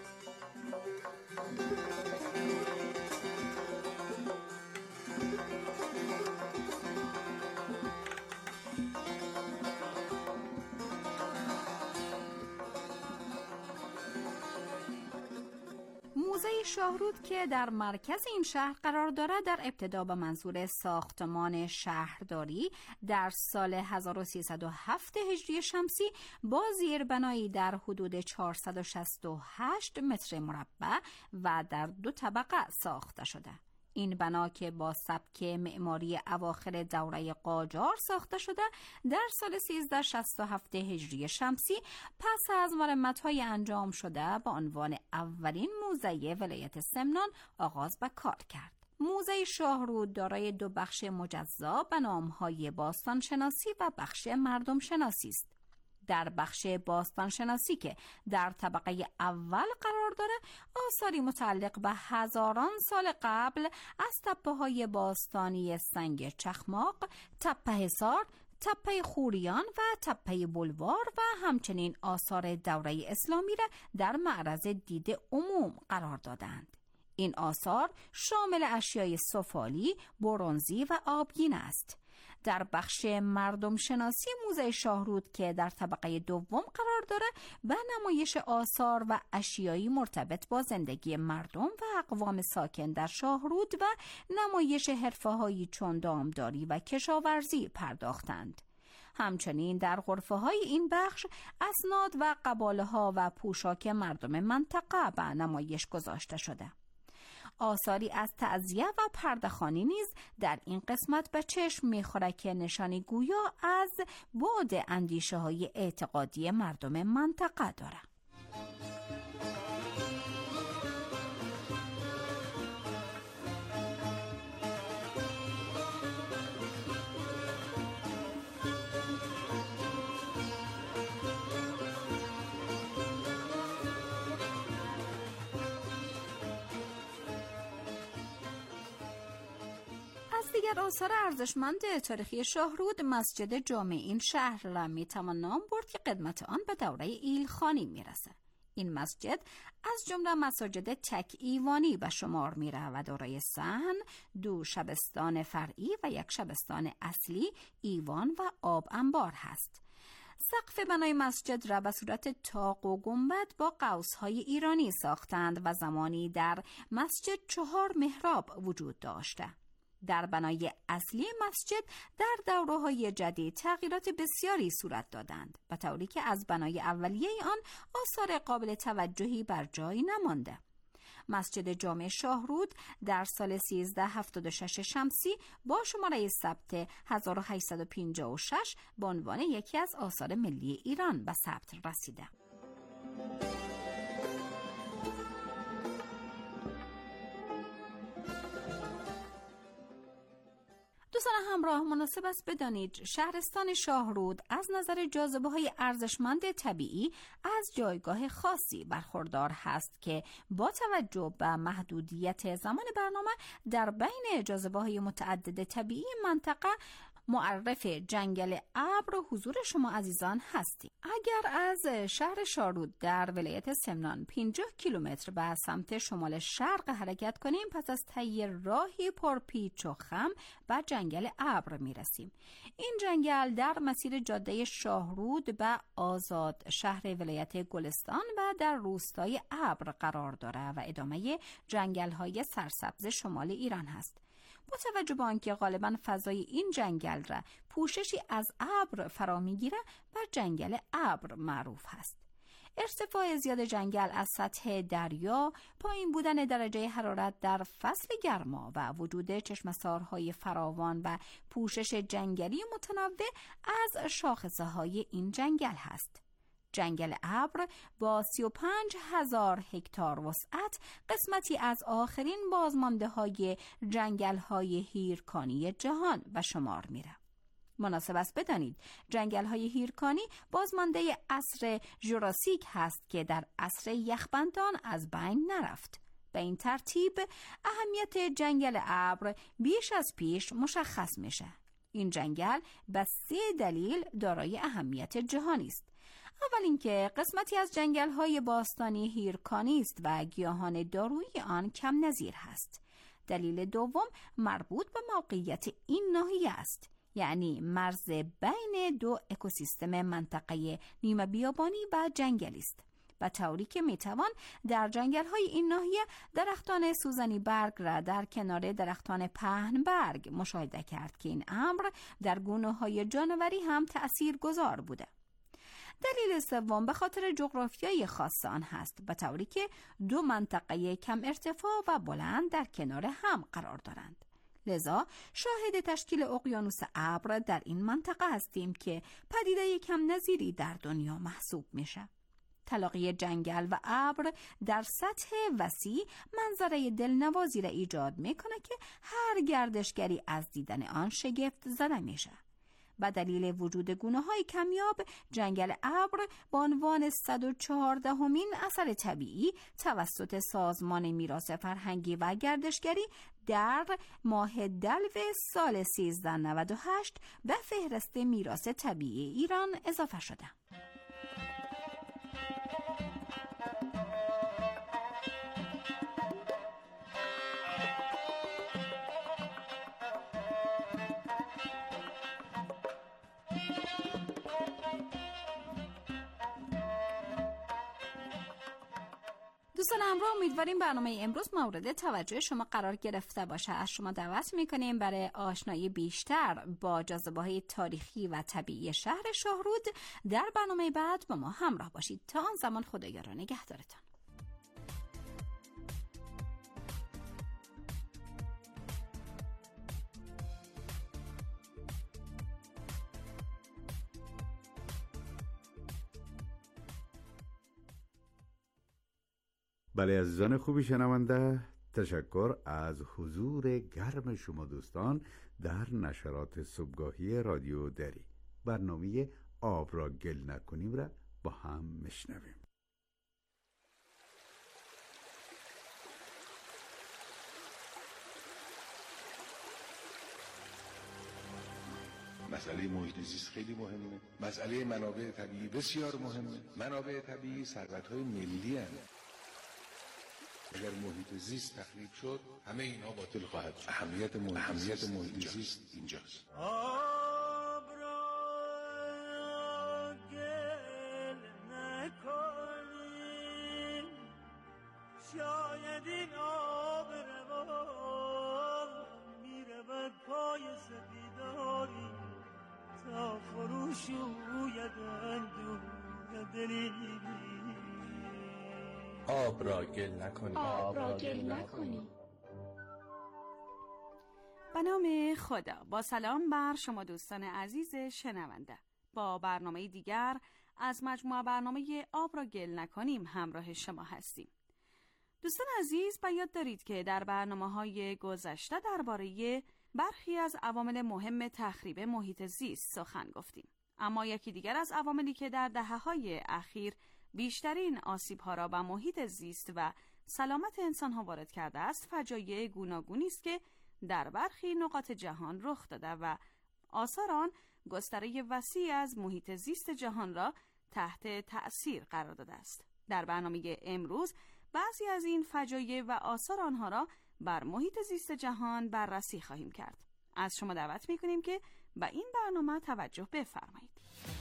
موزه شاهرود که در مرکز این شهر قرار دارد در ابتدا به منظور ساختمان شهرداری در سال هزار و سیصد و هفت هجری شمسی با زیربنایی در حدود چهارصد و شصت و هشت متر مربع و در دو طبقه ساخته شده. این بنا که با سبک معماری اواخر دوره قاجار ساخته شده در سال سیزده شصت و هفت هجری شمسی پس از مرمت‌های انجام شده با عنوان اولین موزه ولایت سمنان آغاز به کار کرد. موزه شاهرود دارای دو بخش مجزا به نام‌های باستانشناسی و بخش مردم شناسی است. در بخش باستانشناسی که در طبقه اول قرار داره آثاری متعلق به هزاران سال قبل از تپه‌های باستانی سنگ چخماق، تپه حصار، تپه خوریان و تپه بلوار و همچنین آثار دوره اسلامی را در معرض دید عموم قرار دادند. این آثار شامل اشیای سفالی، برنزی و آبگین است. در بخش مردم شناسی موزه شاهرود که در طبقه دوم قرار داره به نمایش آثار و اشیایی مرتبط با زندگی مردم و اقوام ساکن در شاهرود و نمایش حرفه‌هایی چون دامداری و کشاورزی پرداختند. همچنین در غرفه‌های این بخش اسناد و قباله‌ها و پوشاک مردم منطقه به نمایش گذاشته شده. آثاری از تعزیه و پرده‌خوانی نیز در این قسمت به چشم می‌خوره که نشانی گویا از بعد اندیشه‌های اعتقادی مردم منطقه داره. دیگر آثار ارزشمند تاریخی شاهرود مسجد جامع این شهر را میتوان نام برد که قدمت آن به دوره ایلخانی میرسه. این مسجد از جمله مساجد تک ایوانی به شمار میره و دارای صحن، دو شبستان فرعی و یک شبستان اصلی، ایوان و آب انبار هست. سقف بنای مسجد را به صورت طاق و گنبد با قوس‌های ایرانی ساختند و زمانی در مسجد چهار محراب وجود داشته. در بنای اصلی مسجد در دوره‌های جدید تغییرات بسیاری صورت دادند، به طوری که از بنای اولیه آن آثار قابل توجهی بر جای نمانده. مسجد جامع شاهرود در سال سیزده هفتاد و شش شمسی با شماره ثبت هزار و هشتصد و پنجاه و شش به عنوان یکی از آثار ملی ایران به ثبت رسیده. دوستان همراه، مناسب است بدانید شهرستان شاهرود از نظر جاذبه‌های ارزشمند طبیعی از جایگاه خاصی برخوردار هست که با توجه به محدودیت زمان برنامه در بین جاذبه‌های متعدد طبیعی منطقه معرف جنگل ابر حضور شما عزیزان هستیم. اگر از شهر شاهرود در ولایت سمنان پنجاه کیلومتر به سمت شمال شرق حرکت کنیم، پس از طی راهی پرپیچ و خم به جنگل ابر میرسیم. این جنگل در مسیر جاده شاهرود به آزاد شهر ولایت گلستان و در روستای ابر قرار داره و ادامه جنگل‌های سرسبز شمال ایران هست. با توجه به آنکه غالباً فضای این جنگل را پوششی از ابر فرا میگیره، بر جنگل ابر معروف هست. ارتفاع زیاد جنگل از سطح دریا، پایین بودن درجه حرارت در فصل گرما و وجود چشمسارهای فراوان و پوشش جنگلی متنوع از شاخصه‌های این جنگل هست. جنگل ابر با سی و پنج هزار هکتار وسعت قسمتی از آخرین بازمانده های جنگل های هیرکانی جهان به شمار میره. مناسب است بدانید جنگل های هیرکانی بازمانده عصر ژوراسیک هست که در عصر یخبندان از بین نرفت. به این ترتیب اهمیت جنگل ابر بیش از پیش مشخص میشه. این جنگل به سه دلیل دارای اهمیت جهانی است. اول اینکه قسمتی از جنگل‌های باستانی هیرکانی است و گیاهان دارویی آن کم نظیر هست. دلیل دوم مربوط به موقعیت این ناحیه است، یعنی مرز بین دو اکوسیستم منطقه نیمه بیابانی و جنگلی است، به طوری که میتوان در جنگل‌های این ناحیه درختان سوزنی برگ را در کنار درختان پهن برگ مشاهده کرد که این امر در گونه‌های جانوری هم تأثیر گذار بوده. دلیل سوم به خاطر جغرافیای خاص آن هست، به طوری که دو منطقه کم ارتفاع و بلند در کنار هم قرار دارند. لذا شاهد تشکیل اقیانوس ابر در این منطقه هستیم که پدیده کم نظیری در دنیا محسوب میشه. تلاقی جنگل و ابر در سطح وسیع منظره دلنوازی را ایجاد میکنه که هر گردشگری از دیدن آن شگفت زده میشه. به دلیل وجود گونه‌های کمیاب، جنگل ابر به عنوان صد و چهاردهمین اثر طبیعی توسط سازمان میراث فرهنگی و گردشگری در ماه دلو سال سیزده نود و هشت به فهرست میراث طبیعی ایران اضافه شده. دوستان همراه، امیدواریم برنامه امروز مورد توجه شما قرار گرفته باشه. از شما دعوت میکنیم برای آشنایی بیشتر با جاذبه‌های تاریخی و طبیعی شهر شاهرود در برنامه بعد با ما همراه باشید. تا آن زمان خدایا را نگهدارتان. بله عزیزان خوبی شنونده، تشکر از حضور گرم شما دوستان در نشرات صبحگاهی رادیو دری. برنامه آب را گل نکنیم را با هم میشنویم. مسئله محیط زیست خیلی مهمه. مسئله منابع طبیعی بسیار مهمه. منابع طبیعی ثروت‌های ملی هستند. اگر محیط زیست تخریب شد همه اینا باطل خواهد شد. اهمیت محیط, اهمیت محیط زیست اینجاست. آب را گل نکنیم، شاید این آب روان میره و پای سپیداری تا فروشوید اندوه دلی. آب را گل نکنی. آب را گل نکنی. به نام خدا. با سلام بر شما دوستان عزیز شنونده، با برنامه دیگر از مجموعه برنامه آب را گل نکنیم همراه شما هستیم. دوستان عزیز، به یاد دارید که در برنامه‌های گذشته درباره برخی از عوامل مهم تخریب محیط زیست سخن گفتیم، اما یکی دیگر از عواملی که در دهه‌های اخیر بیشترین آسیب‌ها را به محیط زیست و سلامت انسان‌ها وارد کرده است، فجایع گوناگونی است که در برخی نقاط جهان رخ داده و آثار آن گستره وسیعی از محیط زیست جهان را تحت تأثیر قرار داده است. در برنامه امروز بعضی از این فجایع و آثار آنها را بر محیط زیست جهان بررسی خواهیم کرد. از شما دعوت می‌کنیم که به این برنامه توجه بفرمایید.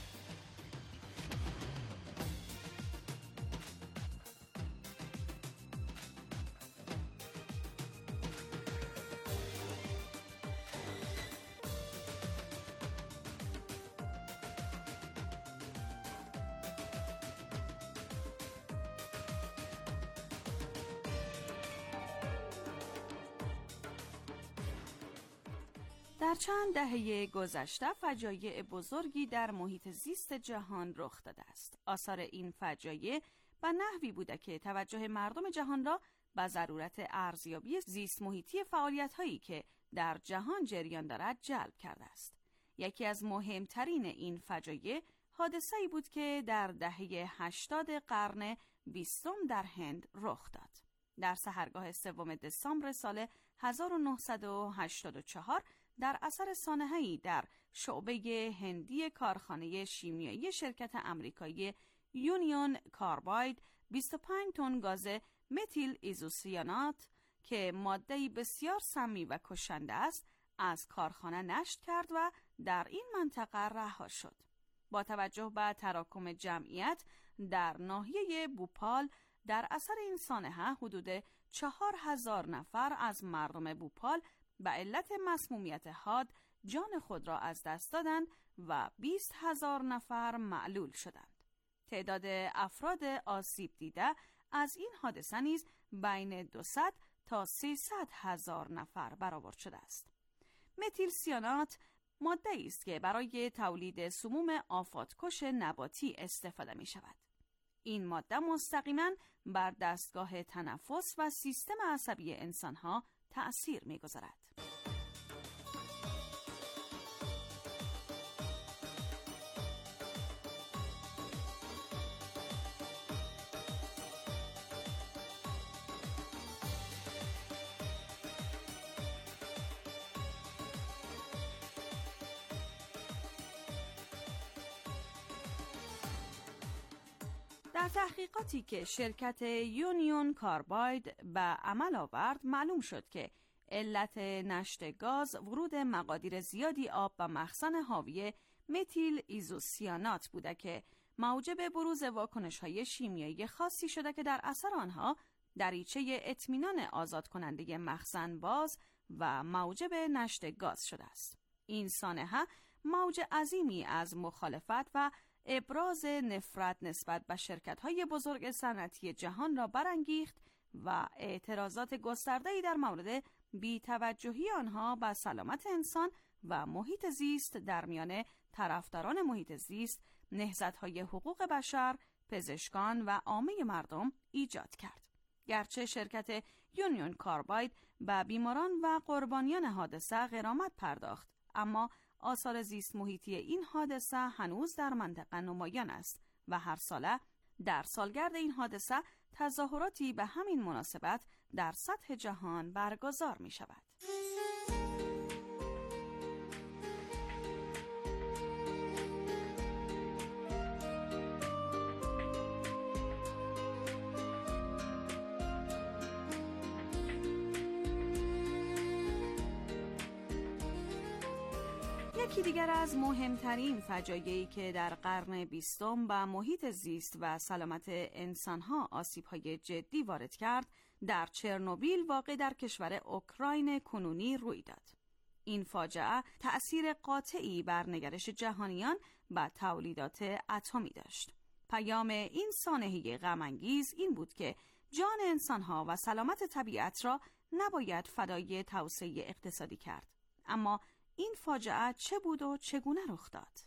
در چند دهه گذشته فجایع بزرگی در محیط زیست جهان رخ داده است. آثار این فجایع به نحوی بوده که توجه مردم جهان را به ضرورت ارزیابی زیست محیطی فعالیت‌هایی که در جهان جریان دارد جلب کرده است. یکی از مهمترین این فجایع حادثه‌ای بود که در دهه هشتاد قرن بیستم در هند رخ داد. در سحرگاه سوم دسامبر سال هزار و نهصد و هشتاد و چهار در اثر سانحه‌ای در شعبه هندی کارخانه شیمیایی شرکت امریکایی یونیون کارباید بیست و پنج تن گاز متیل ایزوسیانات که ماده‌ای بسیار سمی و کشنده است از کارخانه نشت کرد و در این منطقه رها شد. با توجه به تراکم جمعیت در ناحیه بوپال در اثر این سانحه حدود چهار هزار نفر از مردم بوپال به علت مسمومیت حاد جان خود را از دست دادند و بیست هزار نفر معلول شدند. تعداد افراد آسیب دیده از این حادثه نیز بین دویست تا سیصد هزار نفر برآورد شده است. متیل سیانات ماده است که برای تولید سموم آفاتکش نباتی استفاده می شود. این ماده مستقیما بر دستگاه تنفس و سیستم عصبی انسانها تأثیر می گذارد. در تحقیقاتی که شرکت یونیون کارباید به عمل آورد معلوم شد که علت نشت گاز ورود مقادیر زیادی آب به مخزن حاوی متیل ایزوسیانات بوده که موجب بروز واکنش‌های شیمیایی خاصی شده که در اثر آنها دریچه اطمینان آزاد کننده مخزن باز و موجب نشت گاز شده است. این سانحه موج عظیمی از مخالفت و ابراز نفرت نسبت به شرکت‌های بزرگ صنعتی جهان را برانگیخت و اعتراضات گسترده‌ای در مورد بی‌توجهی آنها به سلامت انسان و محیط زیست در میان طرفداران محیط زیست، نهضت‌های حقوق بشر، پزشکان و عامه مردم ایجاد کرد. گرچه شرکت یونیون کارباید به بیماران و قربانیان حادثه غرامت پرداخت، اما آثار زیست محیطی این حادثه هنوز در منطقه نمایان است و هر ساله در سالگرد این حادثه تظاهراتی به همین مناسبت در سطح جهان برگزار می شود. یکی دیگر از مهمترین فجایعی که در قرن بیستم به محیط زیست و سلامت انسانها آسیب‌های جدی وارد کرد، در چرنوبیل واقع در کشور اوکراین کنونی روی داد. این فاجعه تأثیر قاطعی بر نگرش جهانیان به تولیدات اتمی داشت. پیام این سانحه غم‌انگیز این بود که جان انسانها و سلامت طبیعت را نباید فدای توسعه اقتصادی کرد. اما این فاجعه چه بود و چگونه رخ داد؟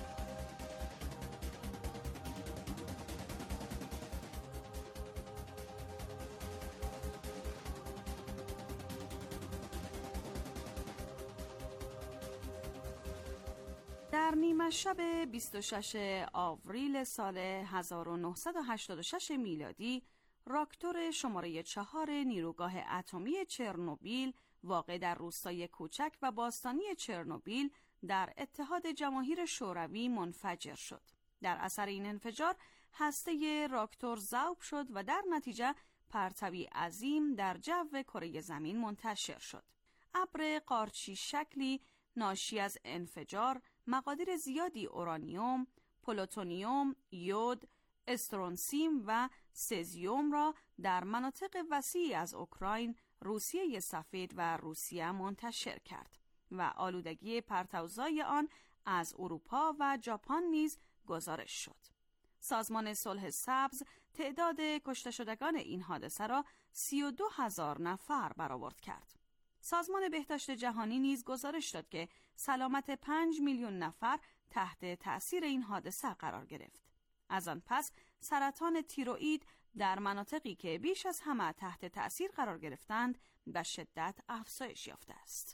در نیمه شب بیست و ششم آوریل سال هزار و نهصد و هشتاد و شش میلادی، راکتور شماره چهار نیروگاه اتمی چرنوبیل واقع در روستای کوچک و باستانی چرنوبیل در اتحاد جماهیر شوروی منفجر شد. در اثر این انفجار هسته راکتور ذوب شد و در نتیجه پرتوی عظیم در جو کره زمین منتشر شد. ابر قارچی شکلی ناشی از انفجار مقادیر زیادی اورانیوم، پلوتونیوم، یود، استرونسیم و سزیوم را در مناطق وسیعی از اوکراین، روسیه سفید و روسیه منتشر کرد و آلودگی پرتوزای آن از اروپا و ژاپن نیز گزارش شد. سازمان صلح سبز تعداد کشته شدگان این حادثه را سی و دو هزار نفر برآورد کرد. سازمان بهداشت جهانی نیز گزارش داد که سلامت پنج میلیون نفر تحت تأثیر این حادثه قرار گرفت. از آن پس سرطان تیروئید در مناطقی که بیش از همه تحت تأثیر قرار گرفتند به شدت افزایش یافته است.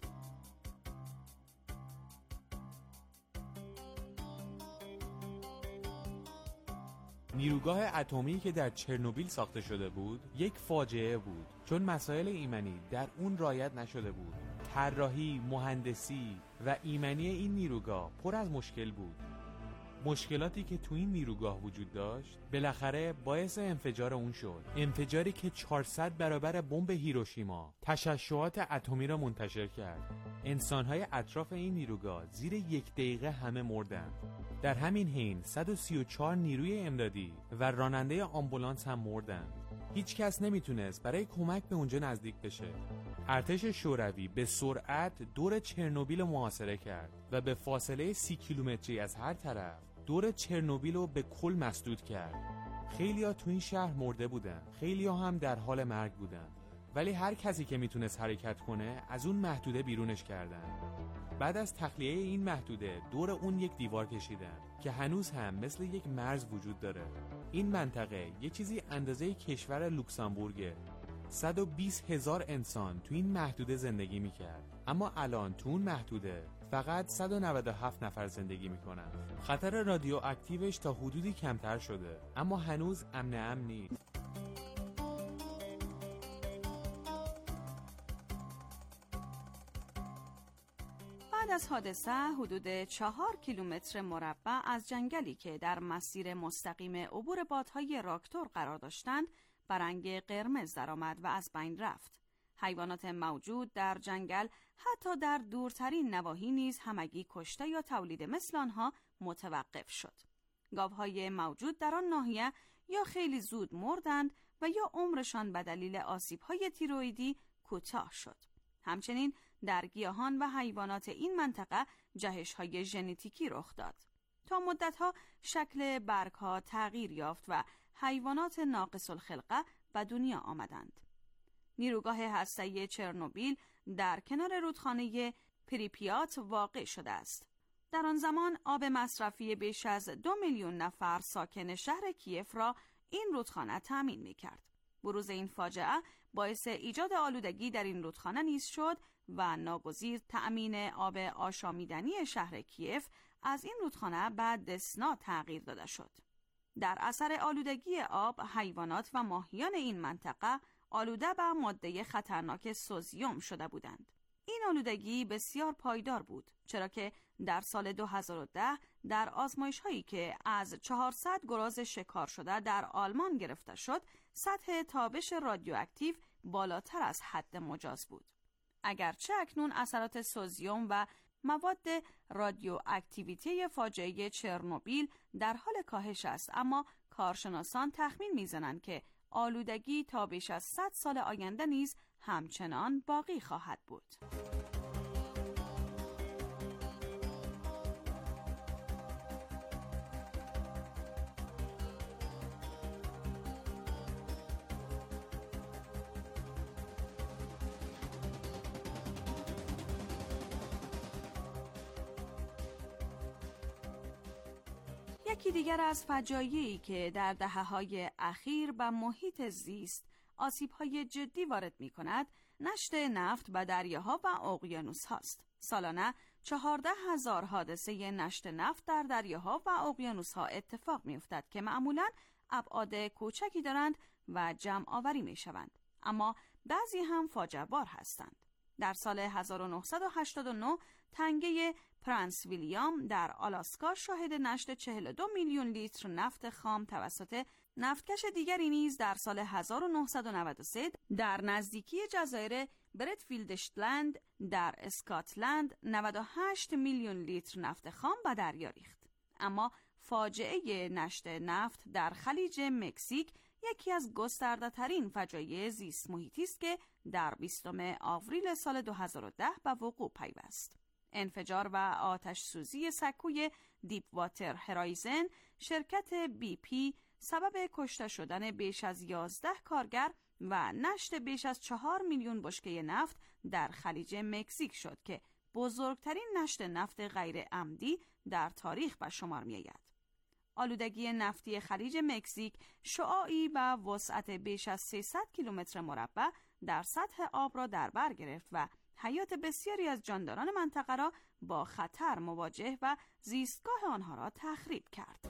نیروگاه اتمی که در چرنوبیل ساخته شده بود یک فاجعه بود، چون مسائل ایمنی در اون رعایت نشده بود. طراحی، مهندسی و ایمنی این نیروگاه پر از مشکل بود. مشکلاتی که تو این نیروگاه وجود داشت بالاخره باعث انفجار اون شد. انفجاری که چهارصد برابر بمب هیروشیما تشعشعات اتمی را منتشر کرد. انسان‌های اطراف این نیروگاه زیر یک دقیقه همه مردند. در همین حین صد و سی و چهار نیروی امدادی و راننده آمبولانس هم مردند. هیچ کس نمیتونست برای کمک به اونجا نزدیک بشه. ارتش شوروی به سرعت دور چرنوبیل رو محاصره کرد و به فاصله سی کیلومتری از هر طرف دور چرنوبیل رو به کل مسدود کرد. خیلی‌ها تو این شهر مرده بودن، خیلی‌ها هم در حال مرگ بودن، ولی هر کسی که میتونست حرکت کنه از اون محدوده بیرونش کردن. بعد از تخلیه این محدوده دور اون یک دیوار کشیدن که هنوز هم مثل یک مرز وجود داره. این منطقه یه چیزی اندازه کشور لوکزامبورگه. صد و بیست هزار انسان تو این محدوده زندگی میکرد، اما الان تو اون محدوده فقط صد و نود و هفت نفر زندگی میکنن. خطر رادیواکتیوش تا حدودی کمتر شده، اما هنوز امن امن نیست. بعد از حادثه حدود چهار کیلومتر مربع از جنگلی که در مسیر مستقیم عبور بادهای راکتور قرار داشتند به رنگ قرمز درآمد و از بین رفت. حیوانات موجود در جنگل حتی در دورترین نواحی نیز همگی کشته یا تولید مثل آنها متوقف شد. گاوهای موجود در آن ناحیه یا خیلی زود مردند و و یا عمرشان به دلیل آسیب‌های تیروئیدی کوتاه شد. همچنین در گیاهان و حیوانات این منطقه جهش‌های ژنتیکی رخ داد. تا مدت‌ها شکل برگ‌ها تغییر یافت و حیوانات ناقص الخلقه به دنیا آمدند. نیروگاه هسته‌ای چرنوبیل در کنار رودخانه پریپیات واقع شده است. در آن زمان آب مصرفی بیش از دو میلیون نفر ساکن شهر کیف را این رودخانه تامین می‌کرد. بروز این فاجعه باعث ایجاد آلودگی در این رودخانه نیز شد و ناگزیر تأمین آب آشامیدنی شهر کیف از این رودخانه به دسنا تغییر داده شد. در اثر آلودگی آب، حیوانات و ماهیان این منطقه آلوده به ماده خطرناک سوزیوم شده بودند. این آلودگی بسیار پایدار بود، چرا که در سال دو هزار و ده در آزمایش هایی که از چهارصد گراز شکار شده در آلمان گرفته شد، سطح تابش رادیواکتیو بالاتر از حد مجاز بود. اگرچه اکنون اثرات سوزیوم و مواد رادیواکتیویته فاجعه چرنوبیل در حال کاهش است، اما کارشناسان تخمین می‌زنند که آلودگی تا بیش از صد سال آینده نیز همچنان باقی خواهد بود. یکی دیگر از فجایعی که در دهه‌های اخیر به محیط زیست آسیب‌های جدی وارد می‌کند، نشت نفت به دریاها و اقیانوس‌هاست. سالانه چهارده هزار حادثه نشت نفت در دریاها و اقیانوس‌ها اتفاق می‌افتد که معمولاً ابعاد کوچکی دارند و جمع آوری می‌شوند، اما بعضی هم فاجعه بار هستند. در سال هزار و نهصد و هشتاد و نه تنگه پرنس ویلیام در آلاسکا شاهد نشت چهل و دو میلیون لیتر نفت خام توسط نفتکش دیگری نیز در سال هزار و نهصد و نود و سه در نزدیکی جزایر برتفیلدشتلند در اسکاتلند نود و هشت میلیون لیتر نفت خام به دریا ریخت. اما فاجعه نشت نفت در خلیج مکزیک یکی از گسترده‌ترین فجایع زیست محیطی است که در بیستم آوریل سال دو هزار و ده به وقوع پیوست. انفجار و آتش سوزی سکوی دیپ واتر هرایزن شرکت بی پی سبب کشته شدن بیش از یازده کارگر و نشت بیش از چهار میلیون بشکه نفت در خلیج مکزیک شد که بزرگترین نشت نفت غیر عمدی در تاریخ به شمار می آید. آلودگی نفتی خلیج مکزیک شعاعی به وسعت بیش از سیصد کیلومتر مربع در سطح آب را در بر گرفت و حیات بسیاری از جانداران منطقه را با خطر مواجه و زیستگاه آنها را تخریب کرد.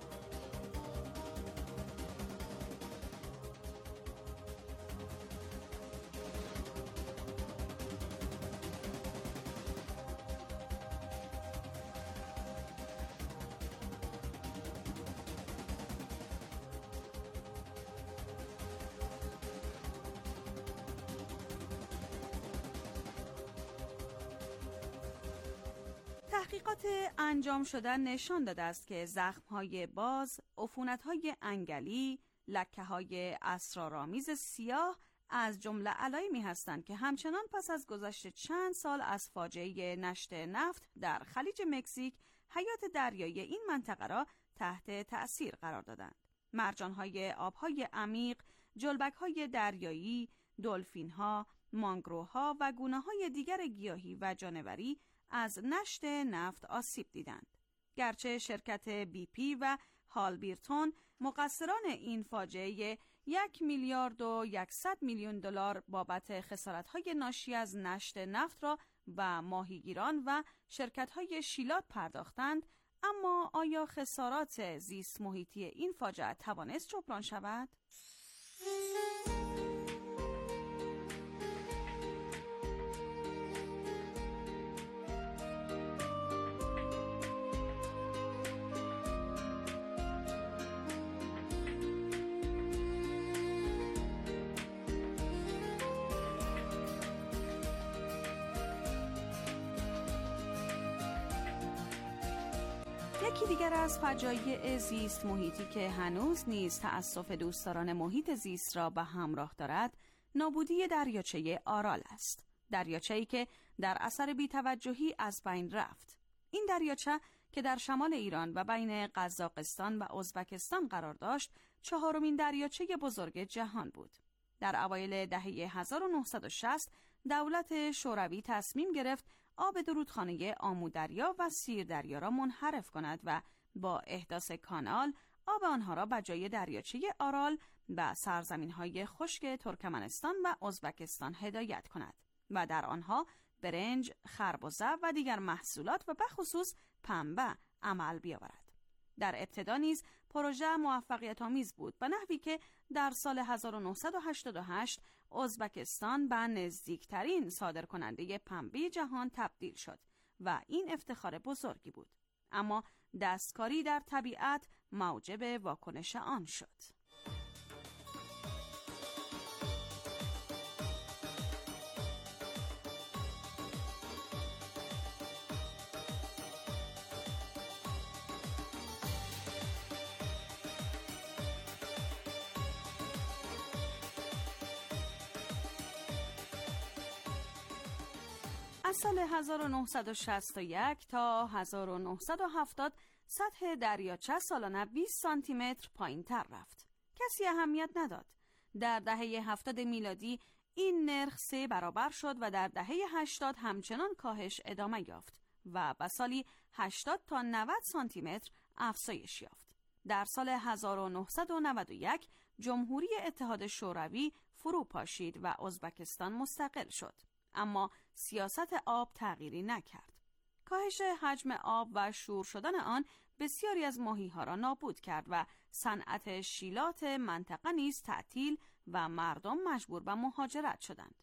تحقیقات انجام شده نشان داده است که زخم‌های باز، عفونت‌های انگلی، لکه‌های اسرارآمیز سیاه از جمله علائمی هستند که همچنان پس از گذشت چند سال از فاجعه نشت نفت در خلیج مکزیک حیات دریایی این منطقه را تحت تأثیر قرار دادند. مرجان‌های آب‌های عمیق، جلبک‌های دریایی، دلفین‌ها، مانگروها و گونه‌های دیگر گیاهی و جانوری از نشت نفت آسیب دیدند. گرچه شرکت بی پی و هالبیرتون مقصران این فاجعه یک میلیارد و یکصد میلیون دلار بابت خسارت‌های ناشی از نشت نفت را و ماهیگیران و شرکت‌های شیلات پرداختند، اما آیا خسارات زیست محیطی این فاجعه توانست جبران شود؟ یکی دیگر از فجایع زیست محیطی که هنوز نیز تأسف دوستداران محیط زیست را به همراه دارد، نابودی دریاچه آرال است. دریاچه‌ای که در اثر بی‌توجهی از بین رفت. این دریاچه که در شمال ایران و بین قزاقستان و ازبکستان قرار داشت، چهارمین دریاچه بزرگ جهان بود. در اوایل دهه هزار و نهصد و شصت دولت شوروی تصمیم گرفت آب د رودخانه آمودریا و سیردریا را منحرف کند و با احداث کانال آب آنها را به جای دریاچه آرال به سرزمین‌های خشک ترکمنستان و ازبکستان هدایت کند و در آنها برنج، خربزه و دیگر محصولات و بخصوص پنبه عمل بیاورد. در ابتدا نیز پروژه موفقیت آمیز بود، به نحوی که در سال هزار و نهصد و هشتاد و هشت ازبکستان به نزدیکترین صادرکننده پنبه جهان تبدیل شد و این افتخار بزرگی بود. اما دستکاری در طبیعت موجب واکنش آن شد. از سال هزار و نهصد و شصت و یک تا هزار و نهصد و هفتاد سطح دریاچه سالانه بیست سانتی متر پایین تر رفت. کسی اهمیت نداد. در دهه هفتاد میلادی این نرخ سه برابر شد و در دهه هشتاد همچنان کاهش ادامه یافت و به سالی هشتاد تا نود سانتی متر افزایش یافت. در سال هزار و نهصد و نود و یک جمهوری اتحاد شوروی فرو پاشید و ازبکستان مستقل شد. اما سیاست آب تغییری نکرد. کاهش حجم آب و شور شدن آن بسیاری از ماهی‌ها را نابود کرد و صنعت شیلات منطقه نیز تعطیل و مردم مجبور به مهاجرت شدند.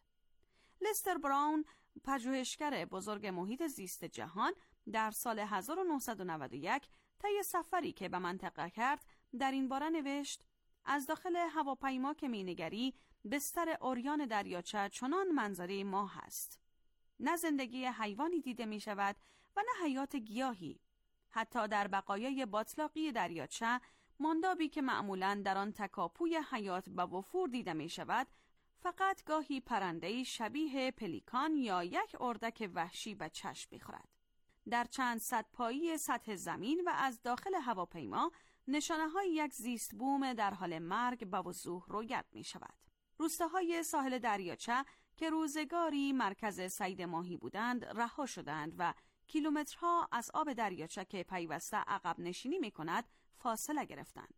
لستر براون، پژوهشگر بزرگ محیط زیست جهان، در سال هزار و نهصد و نود و یک طی سفری که به منطقه کرد در این باره نوشت: از داخل هواپیما که می‌نگری بستر عریان دریاچه چنان منظره ماه است. نه زندگی حیوانی دیده می شود و نه حیات گیاهی. حتی در بقایای باتلاقی دریاچه، ماندابی که معمولاً در آن تکاپوی حیات به وفور دیده می شود، فقط گاهی پرنده‌ای شبیه پلیکان یا یک اردک وحشی به چشم می‌خورد. در چند صد پایی سطح زمین و از داخل هواپیما نشانه‌های یک زیست بوم در حال مرگ به وضوح رویت می شود. روستاهای ساحل دریاچه که روزگاری مرکز صید ماهی بودند رها شدند و کیلومترها از آب دریاچه که پیوسته عقب نشینی می کند فاصله گرفتند.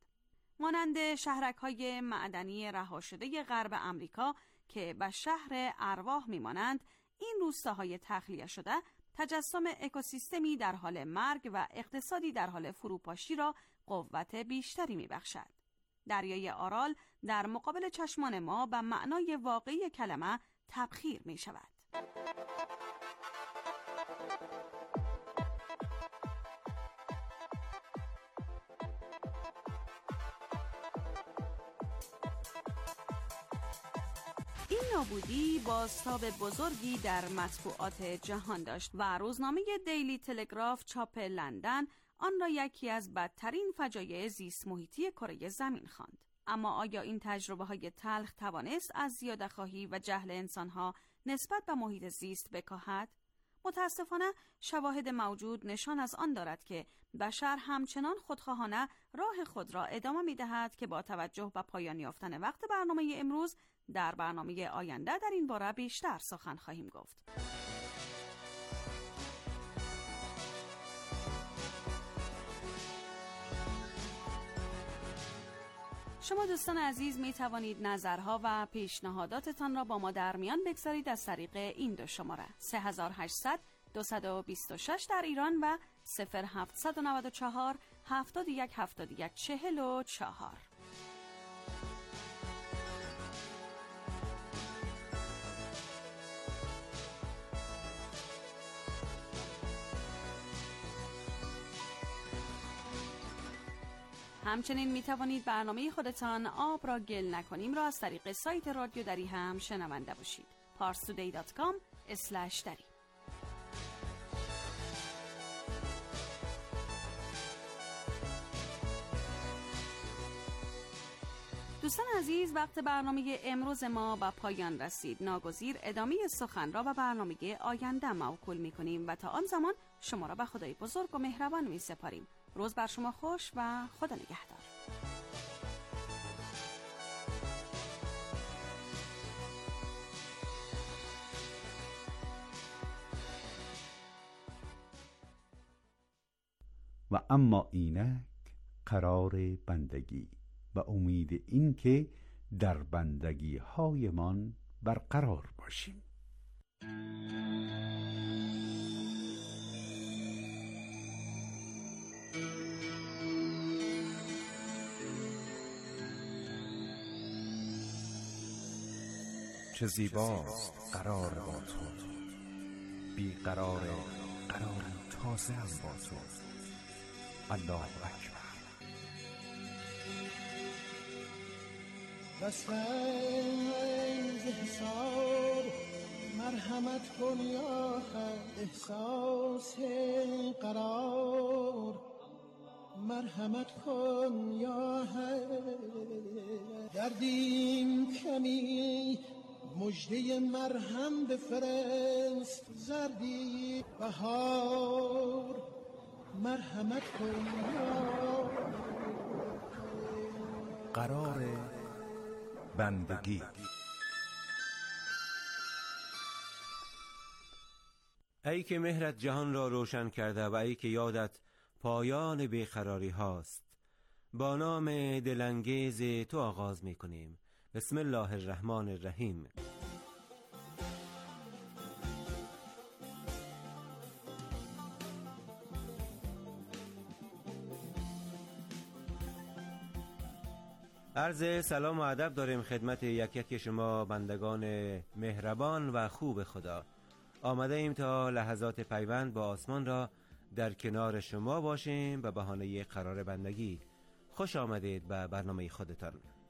مانند شهرک‌های معدنی رها شده غرب امریکا که به شهر ارواح می مانند، این روستاهای تخلیه شده تجسم اکوسیستمی در حال مرگ و اقتصادی در حال فروپاشی را قوت بیشتری می بخشد. دریای آرال در مقابل چشمان ما به معنای واقعی کلمه تبخیر می شود. این نابودی بازتاب بزرگی در مطبوعات جهان داشت و روزنامه دیلی تلگراف چاپ لندن آن را یکی از بدترین فجایع زیست محیطی کره زمین خواند. اما آیا این تجربه های تلخ توانست از زیاده‌خواهی و جهل انسانها نسبت به محیط زیست بکاهد؟ متاسفانه شواهد موجود نشان از آن دارد که بشر همچنان خودخواهانه راه خود را ادامه می دهد که با توجه به پایان یافتن وقت برنامه امروز در برنامه آینده در این باره بیشتر سخن خواهیم گفت. شما دوستان عزیز می توانید نظرها و پیشنهاداتتان را با ما در میان بگذارید از طریق این دو شماره سه هزار و هشتصد دویست و بیست و شش در ایران و صفر هفتصد و نود و چهار هفتاد و یک هفتاد و یک چهل و چهار. همچنین می توانید برنامه خودتان آب را گل نکنیم را از طریق سایت رادیو دری هم شنونده باشید. پارس تودی دات کام اسلش دری. دوستان عزیز، وقت برنامه امروز ما به پایان رسید. ناگزیر ادامه سخن را به برنامه آینده موکول می‌کنیم و تا آن زمان شما را به خدای بزرگ و مهربان می‌سپاریم. روز بر شما خوش و خدا نگهدار. و اما اینک قرار بندگی و امید این که در بندگی هایمان برقرار باشیم. چه زیباست قرار با تو، بی قرار قراری تازه هم با تو. الله اکبر. بسنگ حسار مرحمت کن یا حق، احساس قرار مرحمت کن یا حق. دردیم کمی مژده مرهم بفرست، زردی بهار مرحمت کن یا قرار بندگی. ای که مهرت جهان را روشن کرده و ای که یادت پایان بیقراری هاست، با نام دلانگیز تو آغاز می کنیم. بسم الله الرحمن الرحیم. عرض سلام و ادب داریم خدمت یک یک شما بندگان مهربان و خوب خدا. آمده ایم تا لحظات پیوند با آسمان را در کنار شما باشیم به بهانه قرار بندگی. خوش آمدید به برنامه خودتان.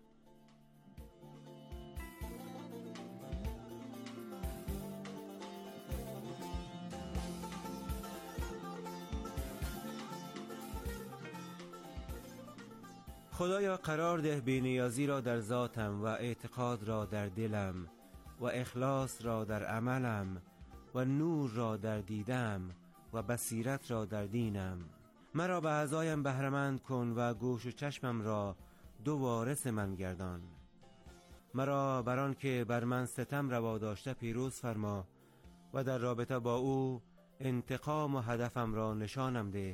خدایا قرار ده بی‌نیازی را در ذاتم و اعتقاد را در دلم و اخلاص را در عملم و نور را در دیدم و بصیرت را در دینم. مرا به اعضایم بهره‌مند کن و گوش و چشمم را دو وارث من گردان. مرا بر آن که بر من ستم روا داشته پیروز فرما و در رابطه با او انتقام و هدفم را نشانم ده.